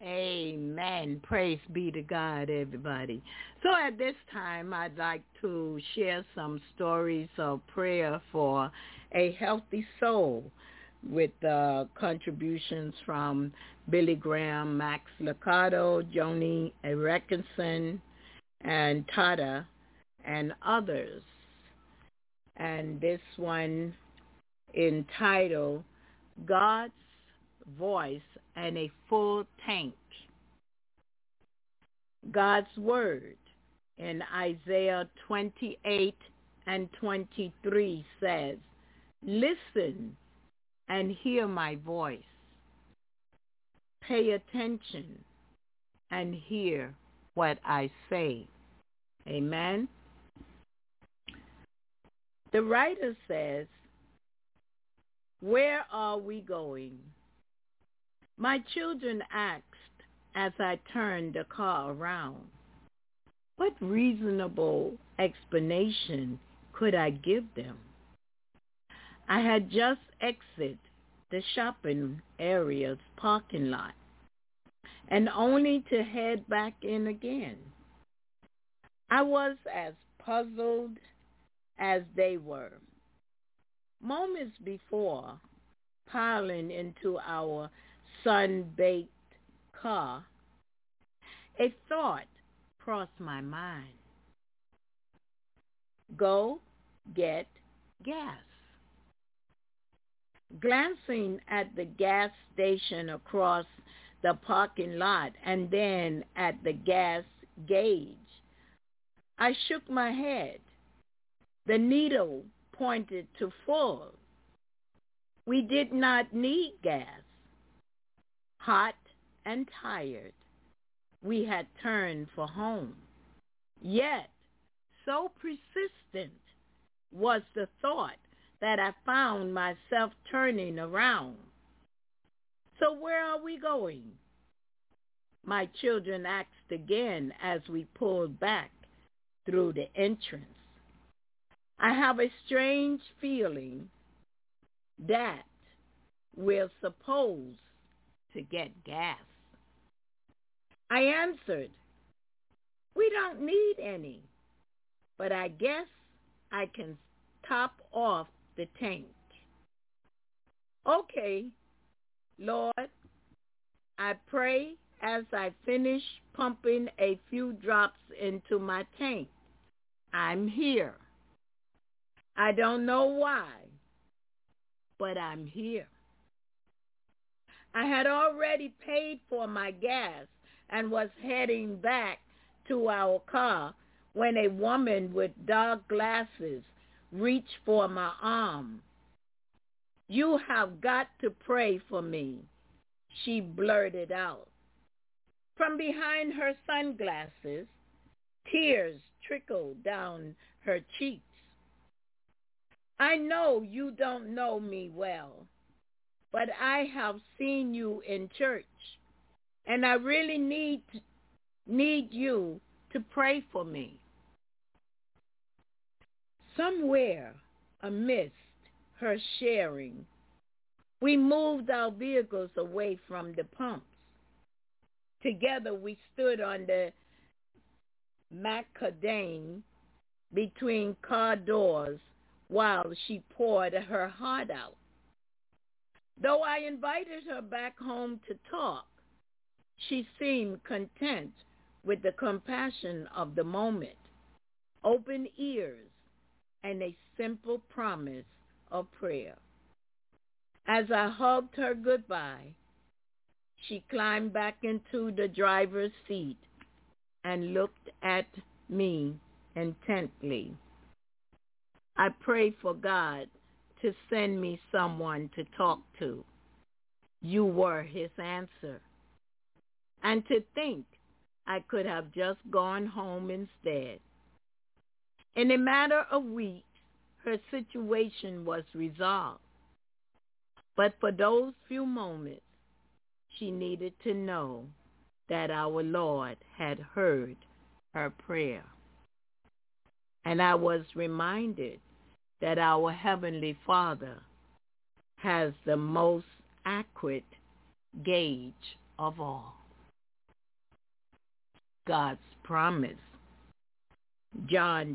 Amen. Praise be to God, everybody. So at this time, I'd like to share some stories of prayer for a healthy soul with contributions from Billy Graham, Max Lucado, Joni Erekinson, and Tata, and others. And this one entitled God's Voice and a Full Tank. God's Word in Isaiah 28 and 23 says, "Listen and hear my voice. Pay attention and hear what I say." Amen. The writer says, "Where are we going?" My children asked as I turned the car around. What reasonable explanation could I give them? I had just exited the shopping area's parking lot and only to head back in again. I was as puzzled as they were. Moments before, piling into our sun-baked car, a thought crossed my mind. Go get gas. Glancing at the gas station across the parking lot and then at the gas gauge, I shook my head. The needle pointed to full. We did not need gas. Hot and tired, we had turned for home. Yet, so persistent was the thought that I found myself turning around. So where are we going? My children asked again as we pulled back through the entrance. I have a strange feeling that we're supposed to get gas. I answered, we don't need any, but I guess I can top off the tank. Okay, Lord, I pray as I finish pumping a few drops into my tank. I'm here. I don't know why, but I'm here. I had already paid for my gas and was heading back to our car when a woman with dark glasses reached for my arm. You have got to pray for me, she blurted out. From behind her sunglasses, tears trickled down her cheeks. I know you don't know me well, but I have seen you in church, and I really need you to pray for me. Somewhere amidst her sharing, we moved our vehicles away from the pumps. Together we stood on the macadam between car doors while she poured her heart out. Though I invited her back home to talk, she seemed content with the compassion of the moment, open ears, and a simple promise of prayer. As I hugged her goodbye, she climbed back into the driver's seat and looked at me intently. I prayed for God to send me someone to talk to. You were his answer. And to think I could have just gone home instead. In a matter of weeks, her situation was resolved. But for those few moments, she needed to know that our Lord had heard her prayer. And I was reminded that our Heavenly Father has the most accurate gauge of all. God's promise. John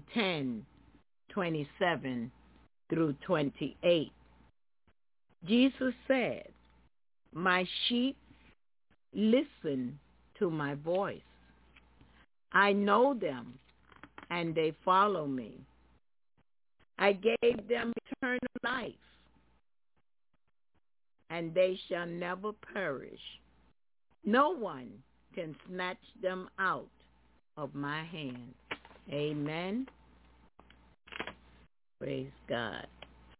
10:27 through 28. Jesus said, "My sheep listen to my voice. I know them, and they follow me. I gave them eternal life, and they shall never perish. No one can snatch them out of my hand." Amen. Praise God.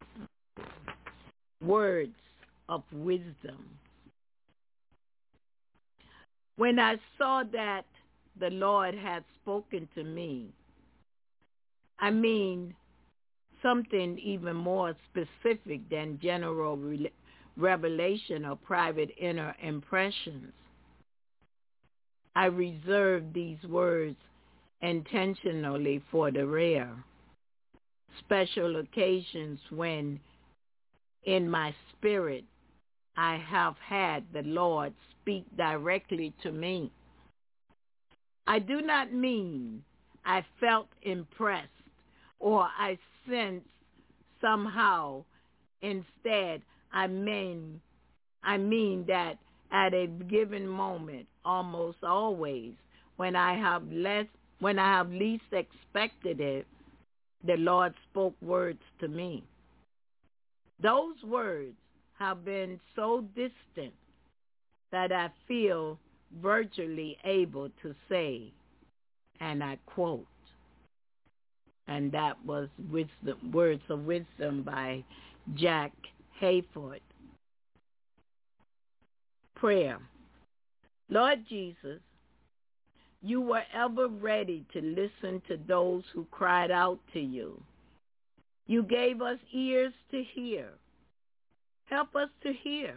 Words of wisdom. When I saw that the Lord had spoken to me, I mean something even more specific than general revelation or private inner impressions, I reserved these words intentionally for the rare, special occasions when in my spirit I have had the Lord speak directly to me. I do not mean I felt impressed or I sensed somehow. Instead, I mean that at a given moment, almost always, when I have least expected it, the Lord spoke words to me. Those words have been so distant that I feel virtually able to say, and I quote, and that was Words of Wisdom by Jack Hayford. Prayer. Lord Jesus, you were ever ready to listen to those who cried out to you. You gave us ears to hear. Help us to hear.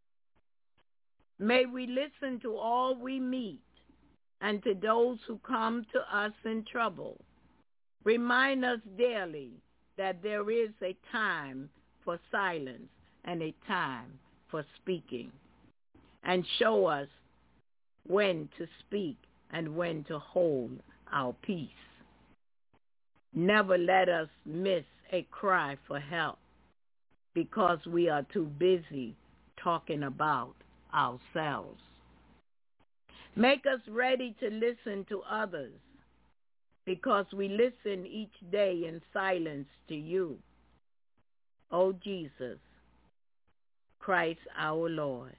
May we listen to all we meet and to those who come to us in trouble. Remind us daily that there is a time for silence and a time for speaking. And show us when to speak and when to hold our peace. Never let us miss a cry for help because we are too busy talking about ourselves. Make us ready to listen to others because we listen each day in silence to you. O Jesus, Christ our Lord.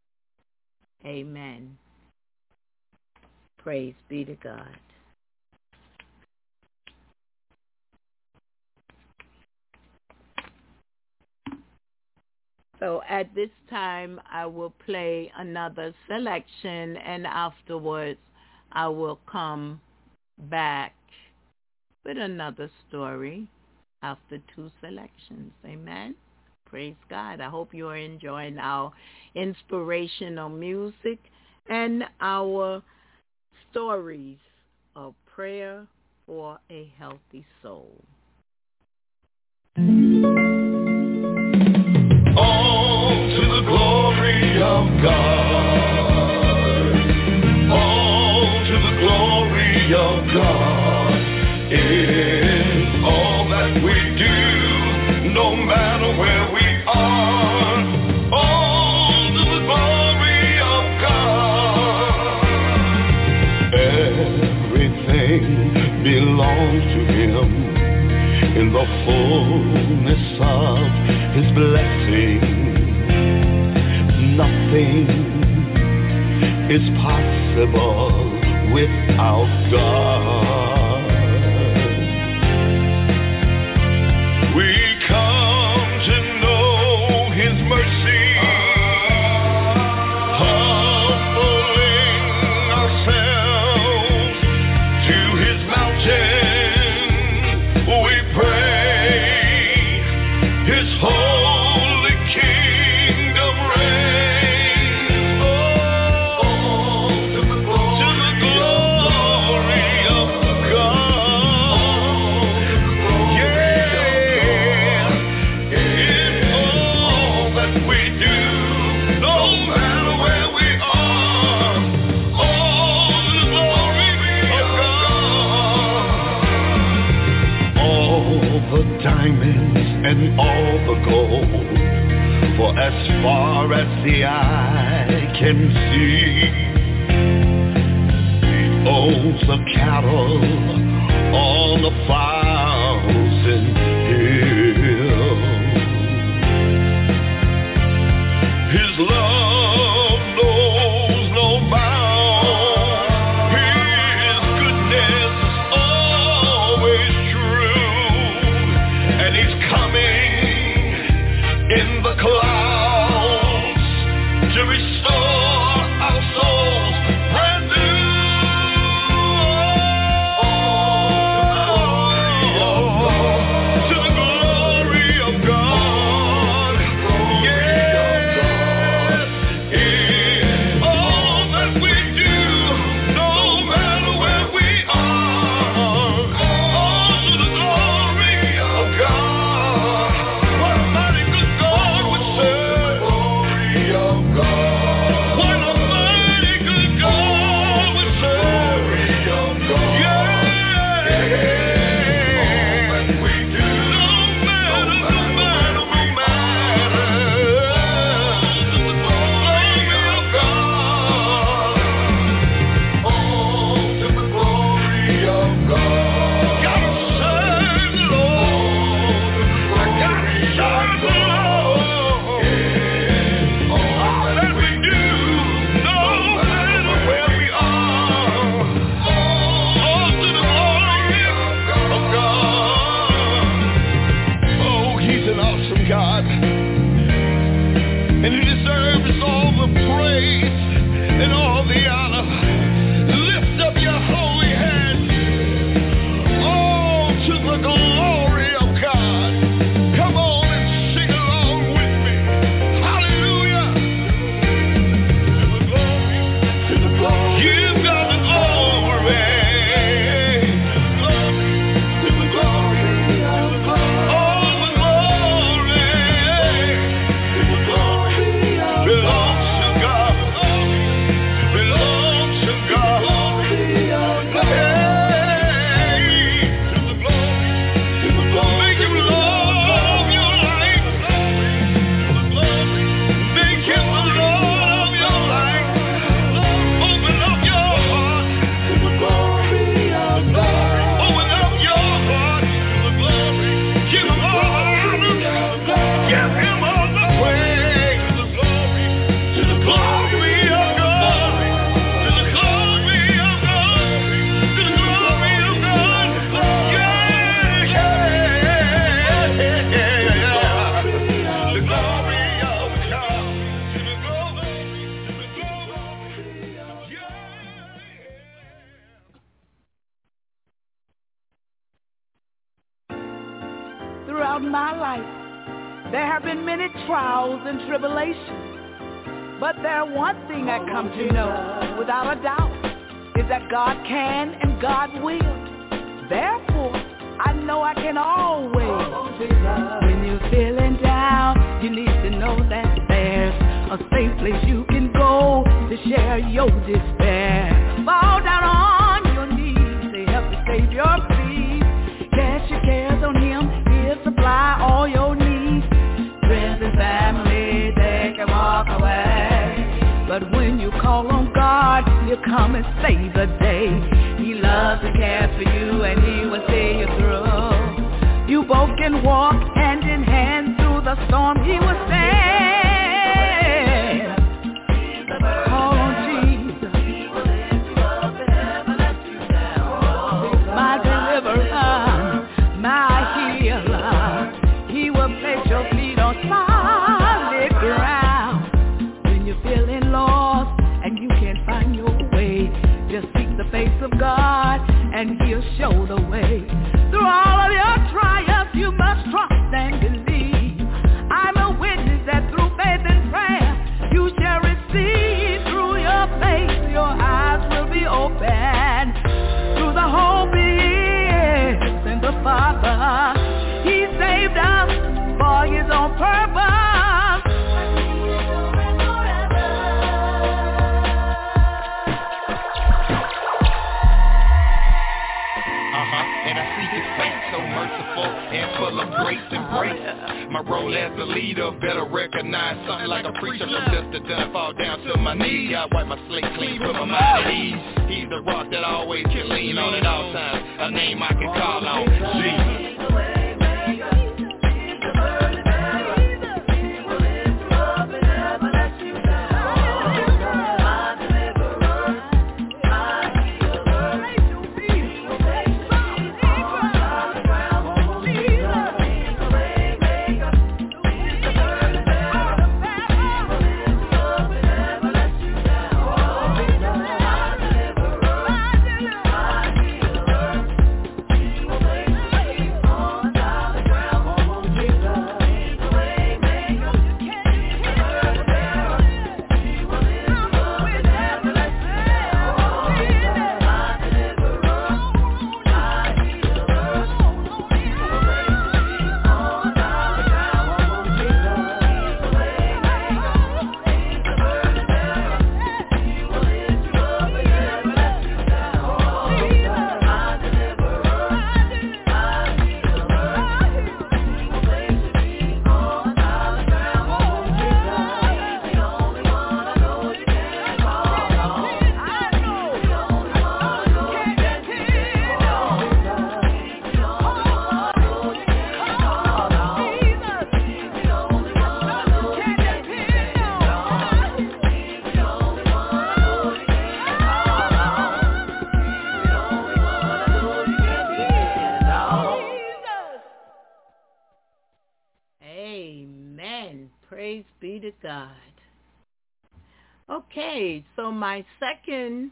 Amen. Praise be to God. So at this time, I will play another selection, and afterwards, I will come back with another story after 2 selections. Amen. Praise God. I hope you are enjoying our inspirational music and our stories of prayer for a healthy soul. All to the glory of God. All to the glory of God is all that we do, no matter where we are. All to the glory of God. Everything belongs to Him in the fullness of His blessing. Nothing is possible without God. We come to know His mercy, humbling ourselves to His mountain. We pray His holy kingdom reigns. Oh, to the glory of God. and all the gold. For as far as the eye can see, he owns the cattle on 1,000 hills. His love knows no bound. His goodness is always true, and he's coming in the clouds to restore our souls brand new. To the glory of God. Yes, in all that we do, no matter where we are. To the glory of God. What a mighty good God we serve. What a mighty good God we serve. Yeah. All that we do, no matter. To the glory of God. To the glory of God. Gotta serve the Lord. I gotta serve the Lord. All that we do, no matter where we are. To the glory of God. Oh, he's an awesome God. And he deserves all the praise and all the honor. Lift up your holy hands. Oh, to the glory of God. Come on and sing along with me. Hallelujah. To the glory. Give God the glory. To the glory. All the glory. To the glory belongs to God. Belongs to God. Hey, to the glory. Make him love your life. Make him the Lord of your life. Open up your heart. Open up your heart to the glory. Give him all the honor. Give him all the praise. To the glory of God. To the glory of God. To the glory of God. Yeah, yeah, yeah. To the glory of God. To the glory. Yeah. Throughout my life, there have been many trials and tribulations. But there's one thing I come to know without a doubt is that God can and God will. Therefore, I know I can always. When you're feeling down, you need to know that there's a safe place you can go to share your despair. Fall down on your knees to help to save your peace. Cast your cares on him, he'll supply all your needs. Friends and family, they can walk away. But when you call on God, he'll come and save the day. He loves and cares for you, and he will see you through. You both can walk hand in hand through the storm. He will stand. Call on Jesus. My deliverer, my healer. He will place your feet on solid ground. When you're feeling lost and you can't find your way, just seek the face of God and he'll show the way. Through all of your trials, you must trust and believe. I'm a witness that through faith and prayer, you shall receive. Through your faith, your eyes will be open. Through the hope is in the Father. He saved us for his own purpose. and I see his face so merciful and full of grace and grace. My role as a leader better recognize something like a preacher from just to done fall down to my knees. I wipe my slate clean, put my mind at ease. He's the rock that I always can lean on at all times, a name I can call on, Jesus. Okay, so my second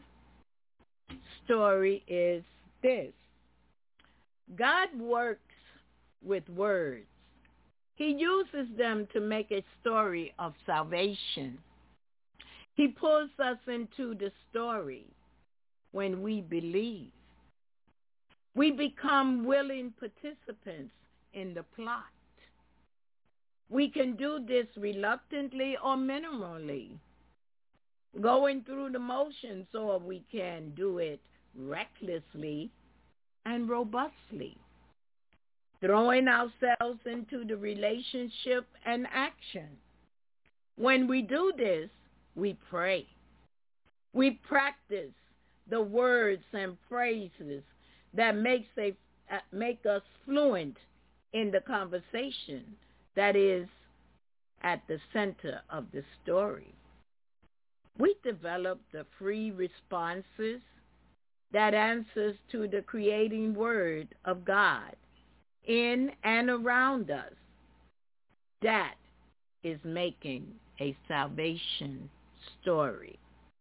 story is this. God works with words. He uses them to make a story of salvation. He pulls us into the story when we believe. We become willing participants in the plot. We can do this reluctantly or minimally, going through the motions, or we can do it recklessly and robustly, throwing ourselves into the relationship and action. When we do this, we pray. We practice the words and phrases that make us fluent in the conversation that is at the center of the story. We develop the free responses that answers to the creating word of God in and around us. That is making a salvation story.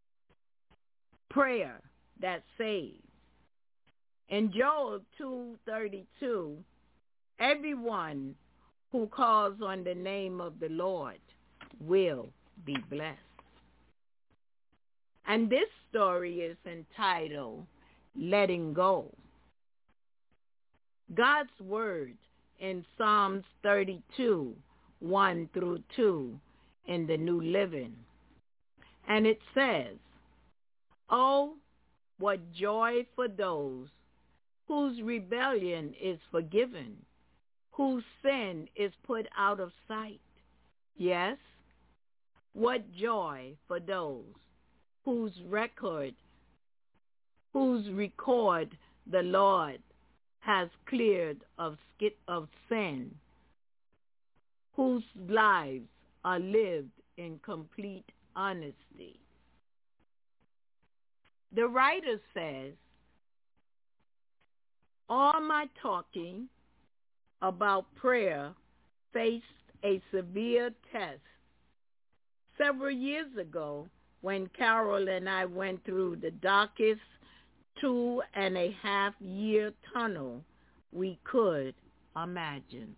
Prayer that saves. In Joel 2:32, everyone who calls on the name of the Lord will be blessed. And this story is entitled Letting Go. God's word in Psalms 32, 1 through 2 in the New Living. And it says, "Oh, what joy for those whose rebellion is forgiven, whose sin is put out of sight. Yes, what joy for those whose record the Lord has cleared of sin, whose lives are lived in complete honesty." The writer says, all my talking about prayer faced a severe test. Several years ago, when Carol and I went through the darkest 2.5-year tunnel we could imagine.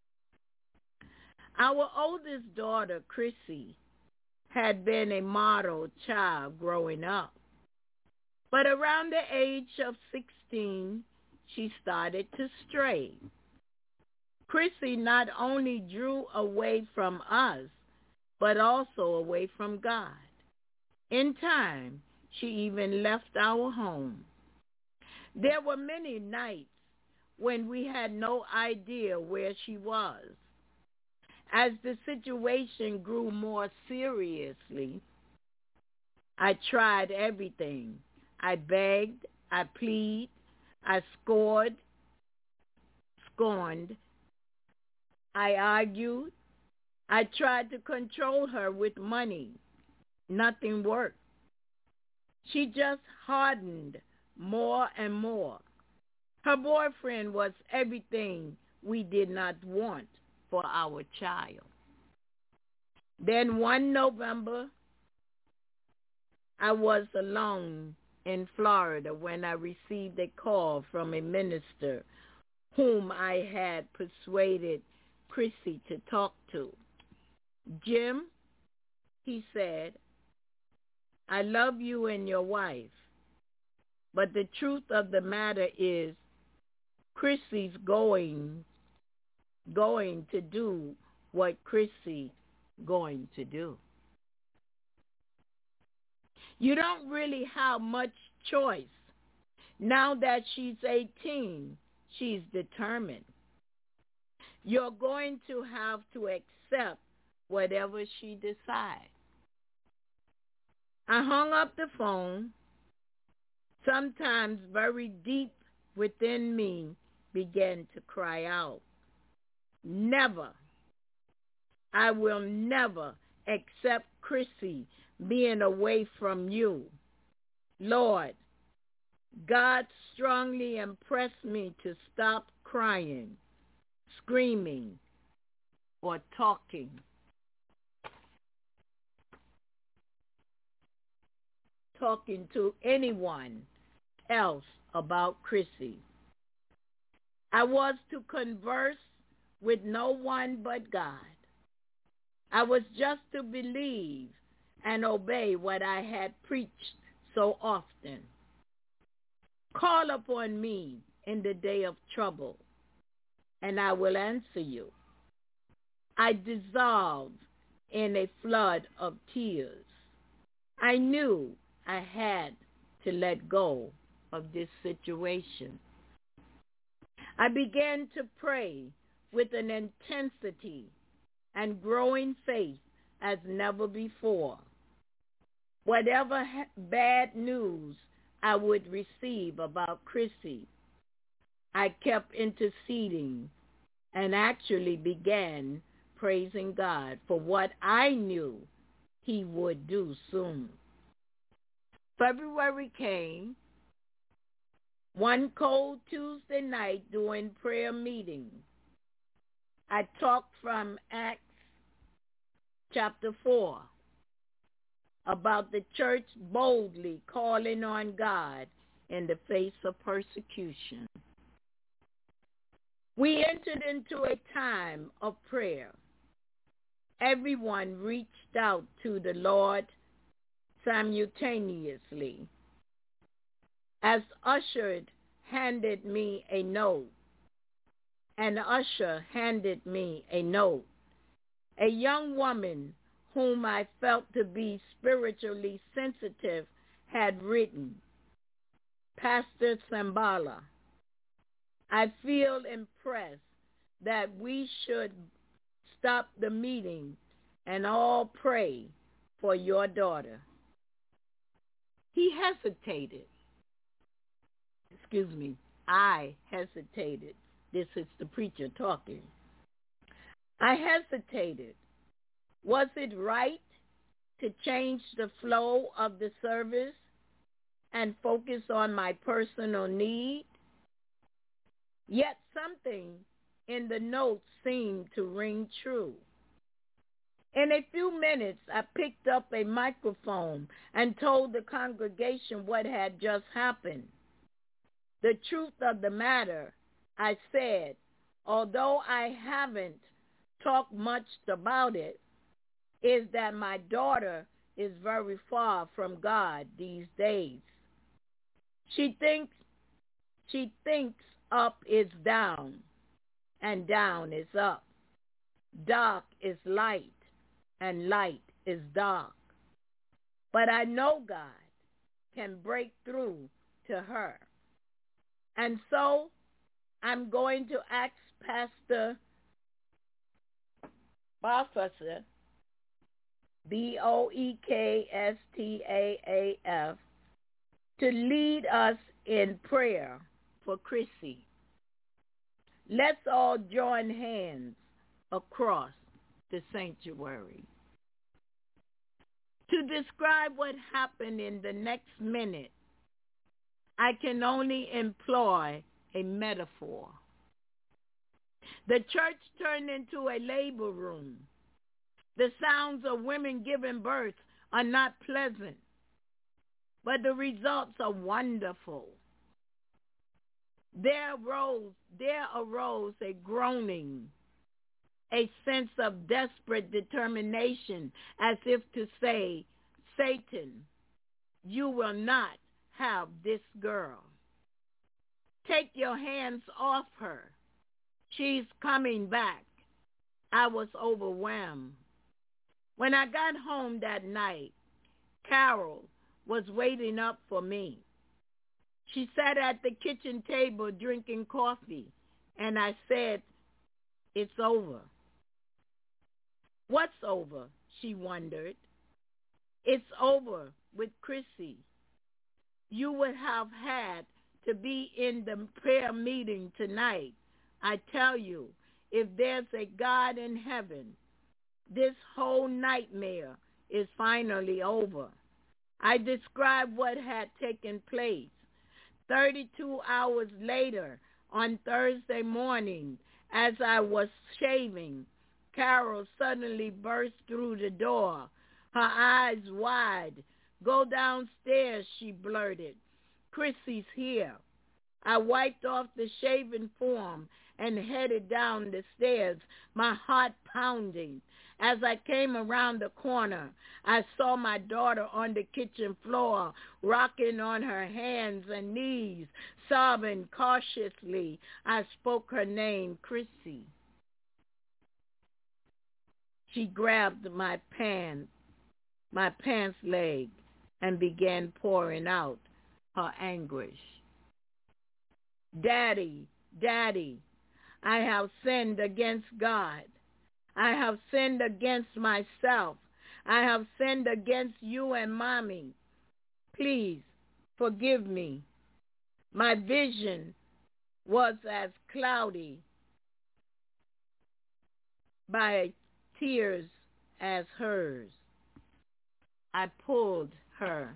Our oldest daughter, Chrissy, had been a model child growing up. But around the age of 16, she started to stray. Chrissy not only drew away from us, but also away from God. In time, she even left our home. There were many nights when we had no idea where she was. As the situation grew more seriously, I tried everything. I begged, I pleaded, I scorned, I argued. I tried to control her with money. Nothing worked. She just hardened more and more. Her boyfriend was everything we did not want for our child. Then one November, I was alone in Florida when I received a call from a minister whom I had persuaded Chrissy to talk to. Jim, he said, I love you and your wife, but the truth of the matter is Chrissy's going to do what Chrissy's going to do. You don't really have much choice. Now that she's 18, she's determined. You're going to have to accept whatever she decides. I hung up the phone. Sometimes very deep within me began to cry out, never, I will never accept Chrissy being away from you. Lord, God strongly impressed me to stop crying, screaming, or talking to anyone else about Chrissy. I was to converse with no one but God. I was just to believe and obey what I had preached so often. Call upon me in the day of trouble, and I will answer you. I dissolved in a flood of tears. I knew I had to let go of this situation. I began to pray with an intensity and growing faith as never before. Whatever bad news I would receive about Chrissy, I kept interceding and actually began praising God for what I knew he would do soon. February came. One cold Tuesday night during prayer meeting, I talked from Acts chapter 4 about the church boldly calling on God in the face of persecution. We entered into a time of prayer. Everyone reached out to the Lord simultaneously. As usher handed me a note, a young woman whom I felt to be spiritually sensitive had written, Pastor Sambala, I feel impressed that we should stop the meeting and all pray for your daughter. He hesitated. I hesitated. This is the preacher talking. I hesitated. Was it right to change the flow of the service and focus on my personal need? Yet something in the note seemed to ring true. In a few minutes, I picked up a microphone and told the congregation what had just happened. The truth of the matter, I said, although I haven't talked much about it, is that my daughter is very far from God these days. She thinks up is down and down is up. Dark is light and light is dark. But I know God can break through to her. And so I'm going to ask Pastor Boekstaaf, Boekstaaf, to lead us in prayer for Chrissy. Let's all join hands across the sanctuary. To describe what happened in the next minute, I can only employ a metaphor. The church turned into a labor room. The sounds of women giving birth are not pleasant, but the results are wonderful. There arose a groaning, a sense of desperate determination, as if to say, Satan, you will not have this girl. Take your hands off her. She's coming back. I was overwhelmed. When I got home that night, Carol was waiting up for me. She sat at the kitchen table drinking coffee, and I said, it's over. What's over? She wondered. It's over with Chrissy. You would have had to be in the prayer meeting tonight. I tell you, if there's a God in heaven, this whole nightmare is finally over. I described what had taken place. 32 hours later, on Thursday morning, as I was shaving, Carol suddenly burst through the door, her eyes wide. Go downstairs, she blurted. Chrissy's here. I wiped off the shaving foam and headed down the stairs, my heart pounding. As I came around the corner, I saw my daughter on the kitchen floor, rocking on her hands and knees, sobbing cautiously. I spoke her name, Chrissy. She grabbed my pants leg, and began pouring out her anguish. Daddy, Daddy, I have sinned against God. I have sinned against myself. I have sinned against you and Mommy. Please forgive me. My vision was as cloudy by tears as hers. I pulled her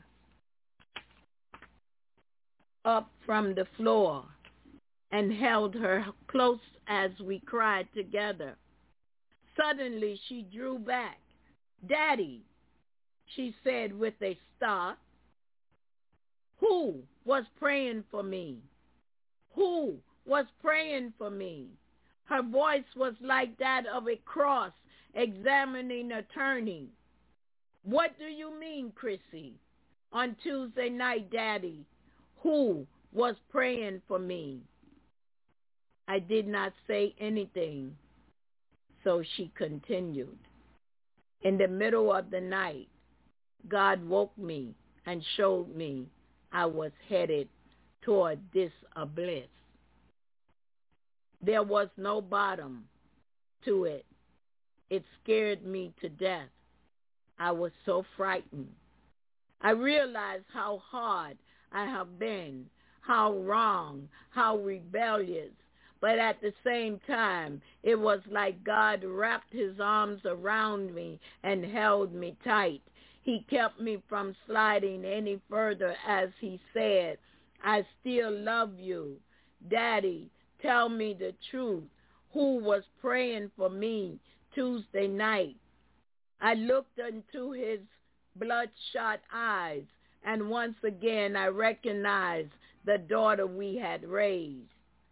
up from the floor and held her close as we cried together. Suddenly she drew back. Daddy, she said with a start. Who was praying for me? Who was praying for me? Her voice was like that of a cross-examining attorney. What do you mean, Chrissy? On Tuesday night, Daddy, who was praying for me? I did not say anything, so she continued. In the middle of the night, God woke me and showed me I was headed toward this abyss. There was no bottom to it. It scared me to death. I was so frightened. I realized how hard I have been, how wrong, how rebellious. But at the same time, it was like God wrapped his arms around me and held me tight. He kept me from sliding any further as he said, I still love you. Daddy, tell me the truth. Who was praying for me Tuesday night? I looked into his bloodshot eyes, and once again I recognized the daughter we had raised.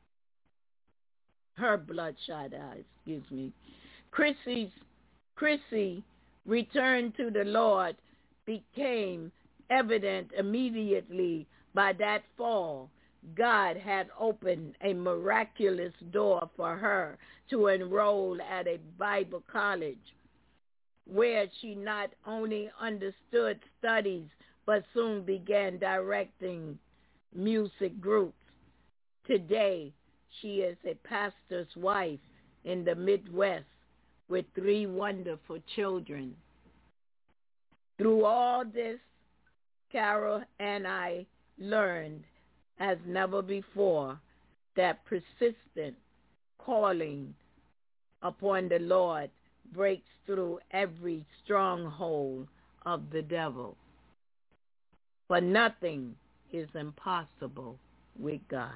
Her bloodshot eyes, Chrissy return to the Lord became evident immediately. By that fall, God had opened a miraculous door for her to enroll at a Bible college, where she not only understood studies, but soon began directing music groups. Today, she is a pastor's wife in the Midwest with 3 wonderful children. Through all this, Carol and I learned as never before that persistent calling upon the Lord breaks through every stronghold of the devil. For nothing is impossible with God.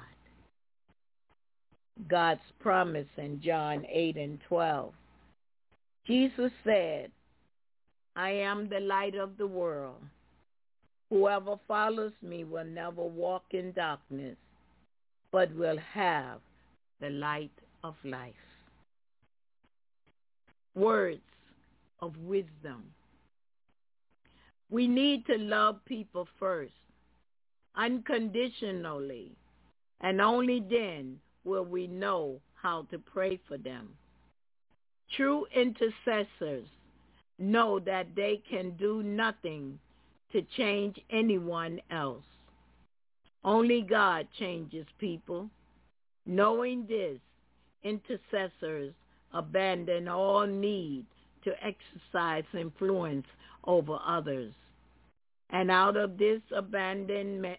God's promise in John 8:12. Jesus said, I am the light of the world. Whoever follows me will never walk in darkness, but will have the light of life. Words of wisdom. We need to love people first, unconditionally, and only then will we know how to pray for them. True intercessors know that they can do nothing to change anyone else. Only God changes people. Knowing this, intercessors abandon all need to exercise influence over others. And out of this abandonment,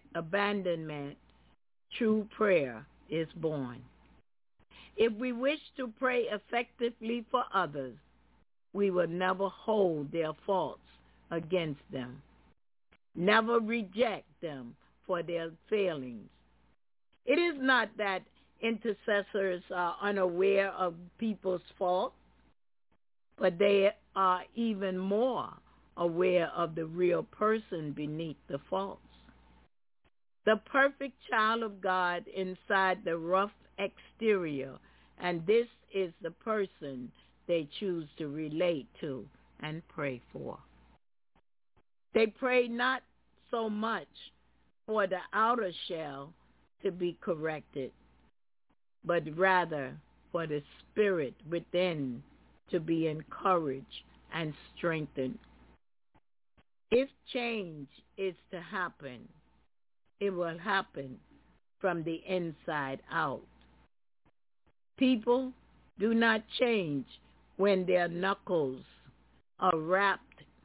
true prayer is born. If we wish to pray effectively for others, we will never hold their faults against them, never reject them for their failings. It is not that intercessors are unaware of people's faults, but they are even more aware of the real person beneath the faults. The perfect child of God inside the rough exterior, and this is the person they choose to relate to and pray for. They pray not so much for the outer shell to be corrected, but rather for the spirit within to be encouraged and strengthened. If change is to happen, it will happen from the inside out. People do not change when their knuckles are wrapped,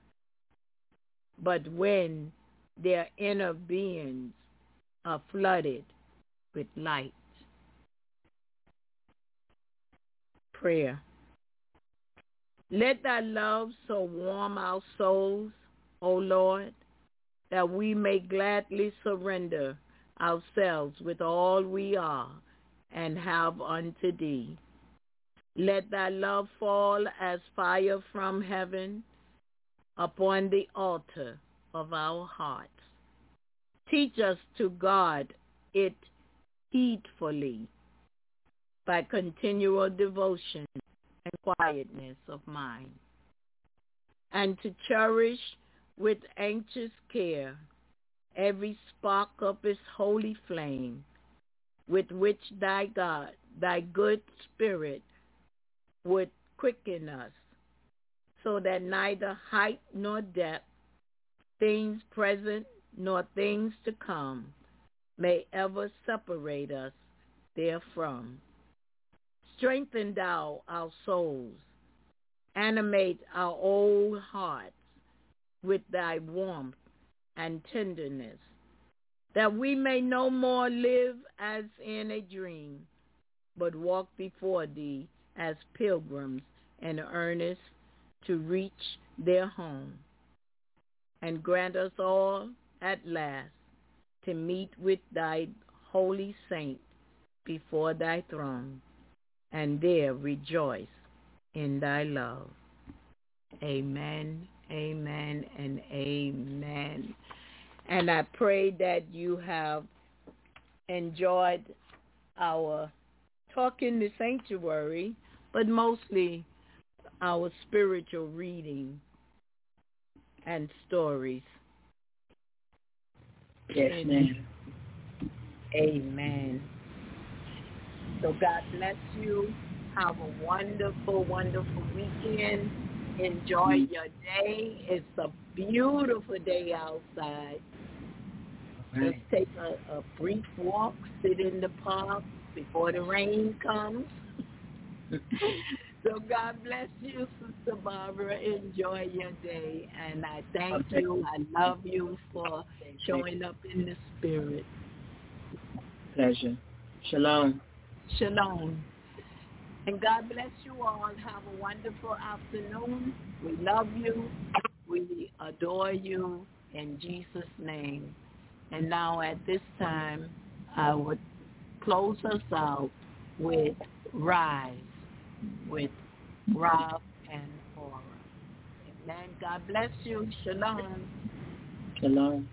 but when their inner beings are flooded with light. Prayer. Let thy love so warm our souls, O Lord, that we may gladly surrender ourselves with all we are and have unto thee. Let thy love fall as fire from heaven upon the altar of our hearts. Teach us to guard it heedfully by continual devotion and quietness of mind, and to cherish with anxious care every spark of its holy flame, with which thy good spirit would quicken us, so that neither height nor depth, things present nor things to come, may ever separate us therefrom. Strengthen thou our souls, animate our old hearts with thy warmth and tenderness, that we may no more live as in a dream, but walk before thee as pilgrims in earnest to reach their home. And grant us all at last to meet with thy holy saint before thy throne, and there rejoice in thy love. Amen, amen, and amen. And I pray that you have enjoyed our talk in the sanctuary, but mostly our spiritual reading and stories. Yes, ma'am. Amen. So God bless you. Have a wonderful, wonderful weekend. Enjoy your day. It's a beautiful day outside. Just take a brief walk, sit in the park, before the rain comes. So God bless you, Sister Barbara. Enjoy your day. And I thank you. I love you for showing up in the spirit. Pleasure. Shalom. Shalom. And God bless you all. Have a wonderful afternoon. We love you. We adore you in Jesus' name. And now at this time, I would close us out with Rise with Rob and Aura. Amen. God bless you. Shalom. Shalom.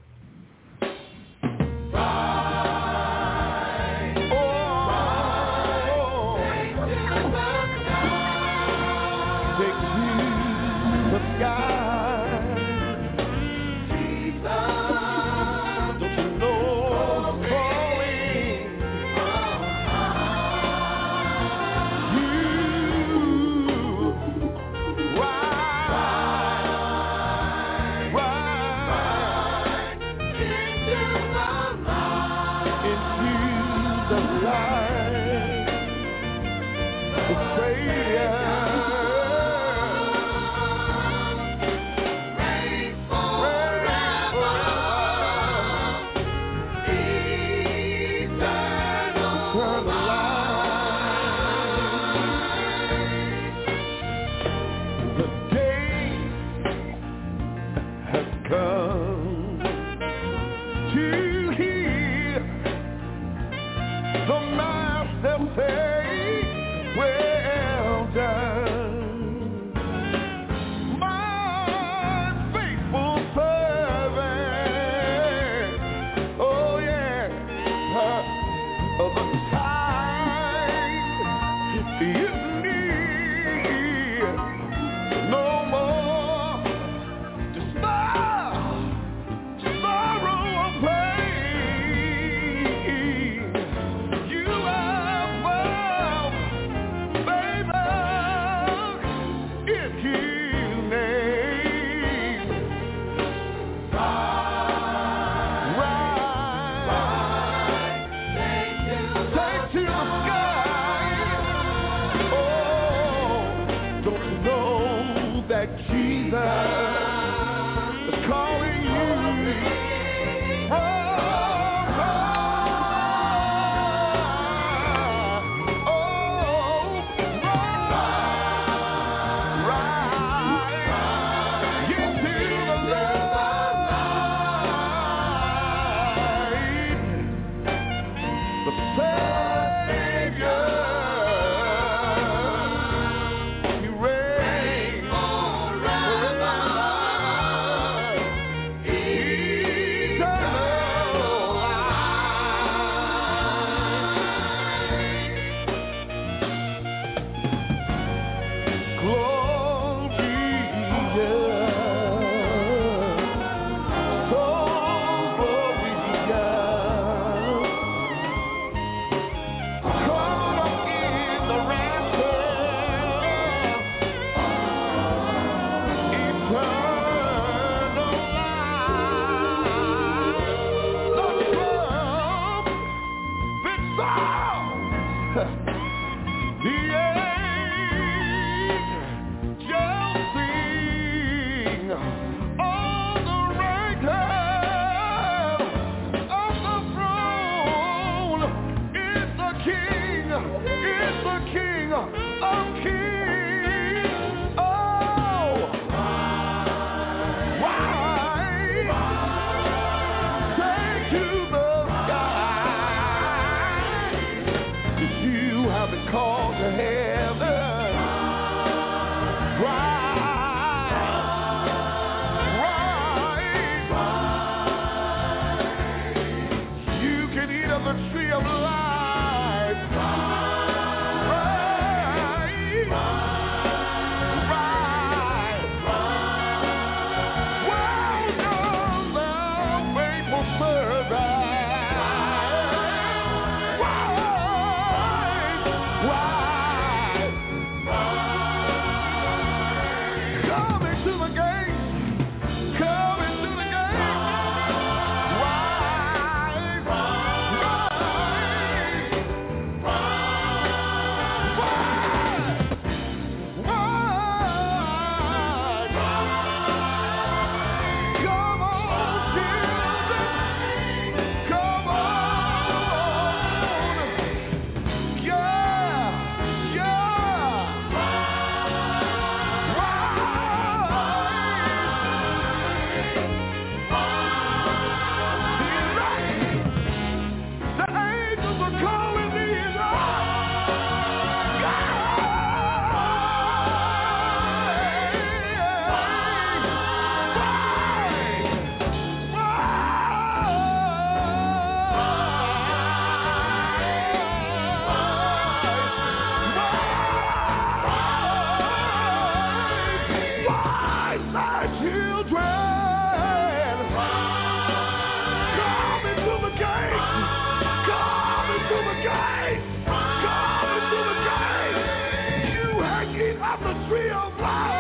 gate. Come into the gate. You hanging on the tree of life.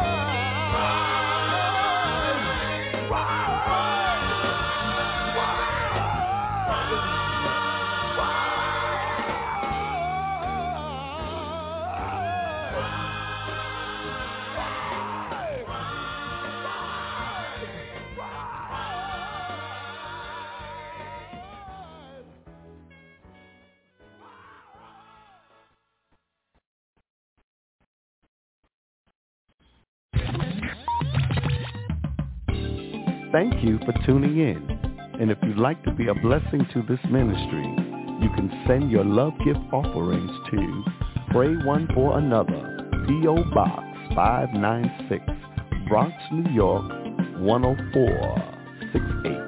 Thank you for tuning in. And if you'd like to be a blessing to this ministry, you can send your love gift offerings to Pray One for Another, P.O. Box 596, Bronx, New York, 10468.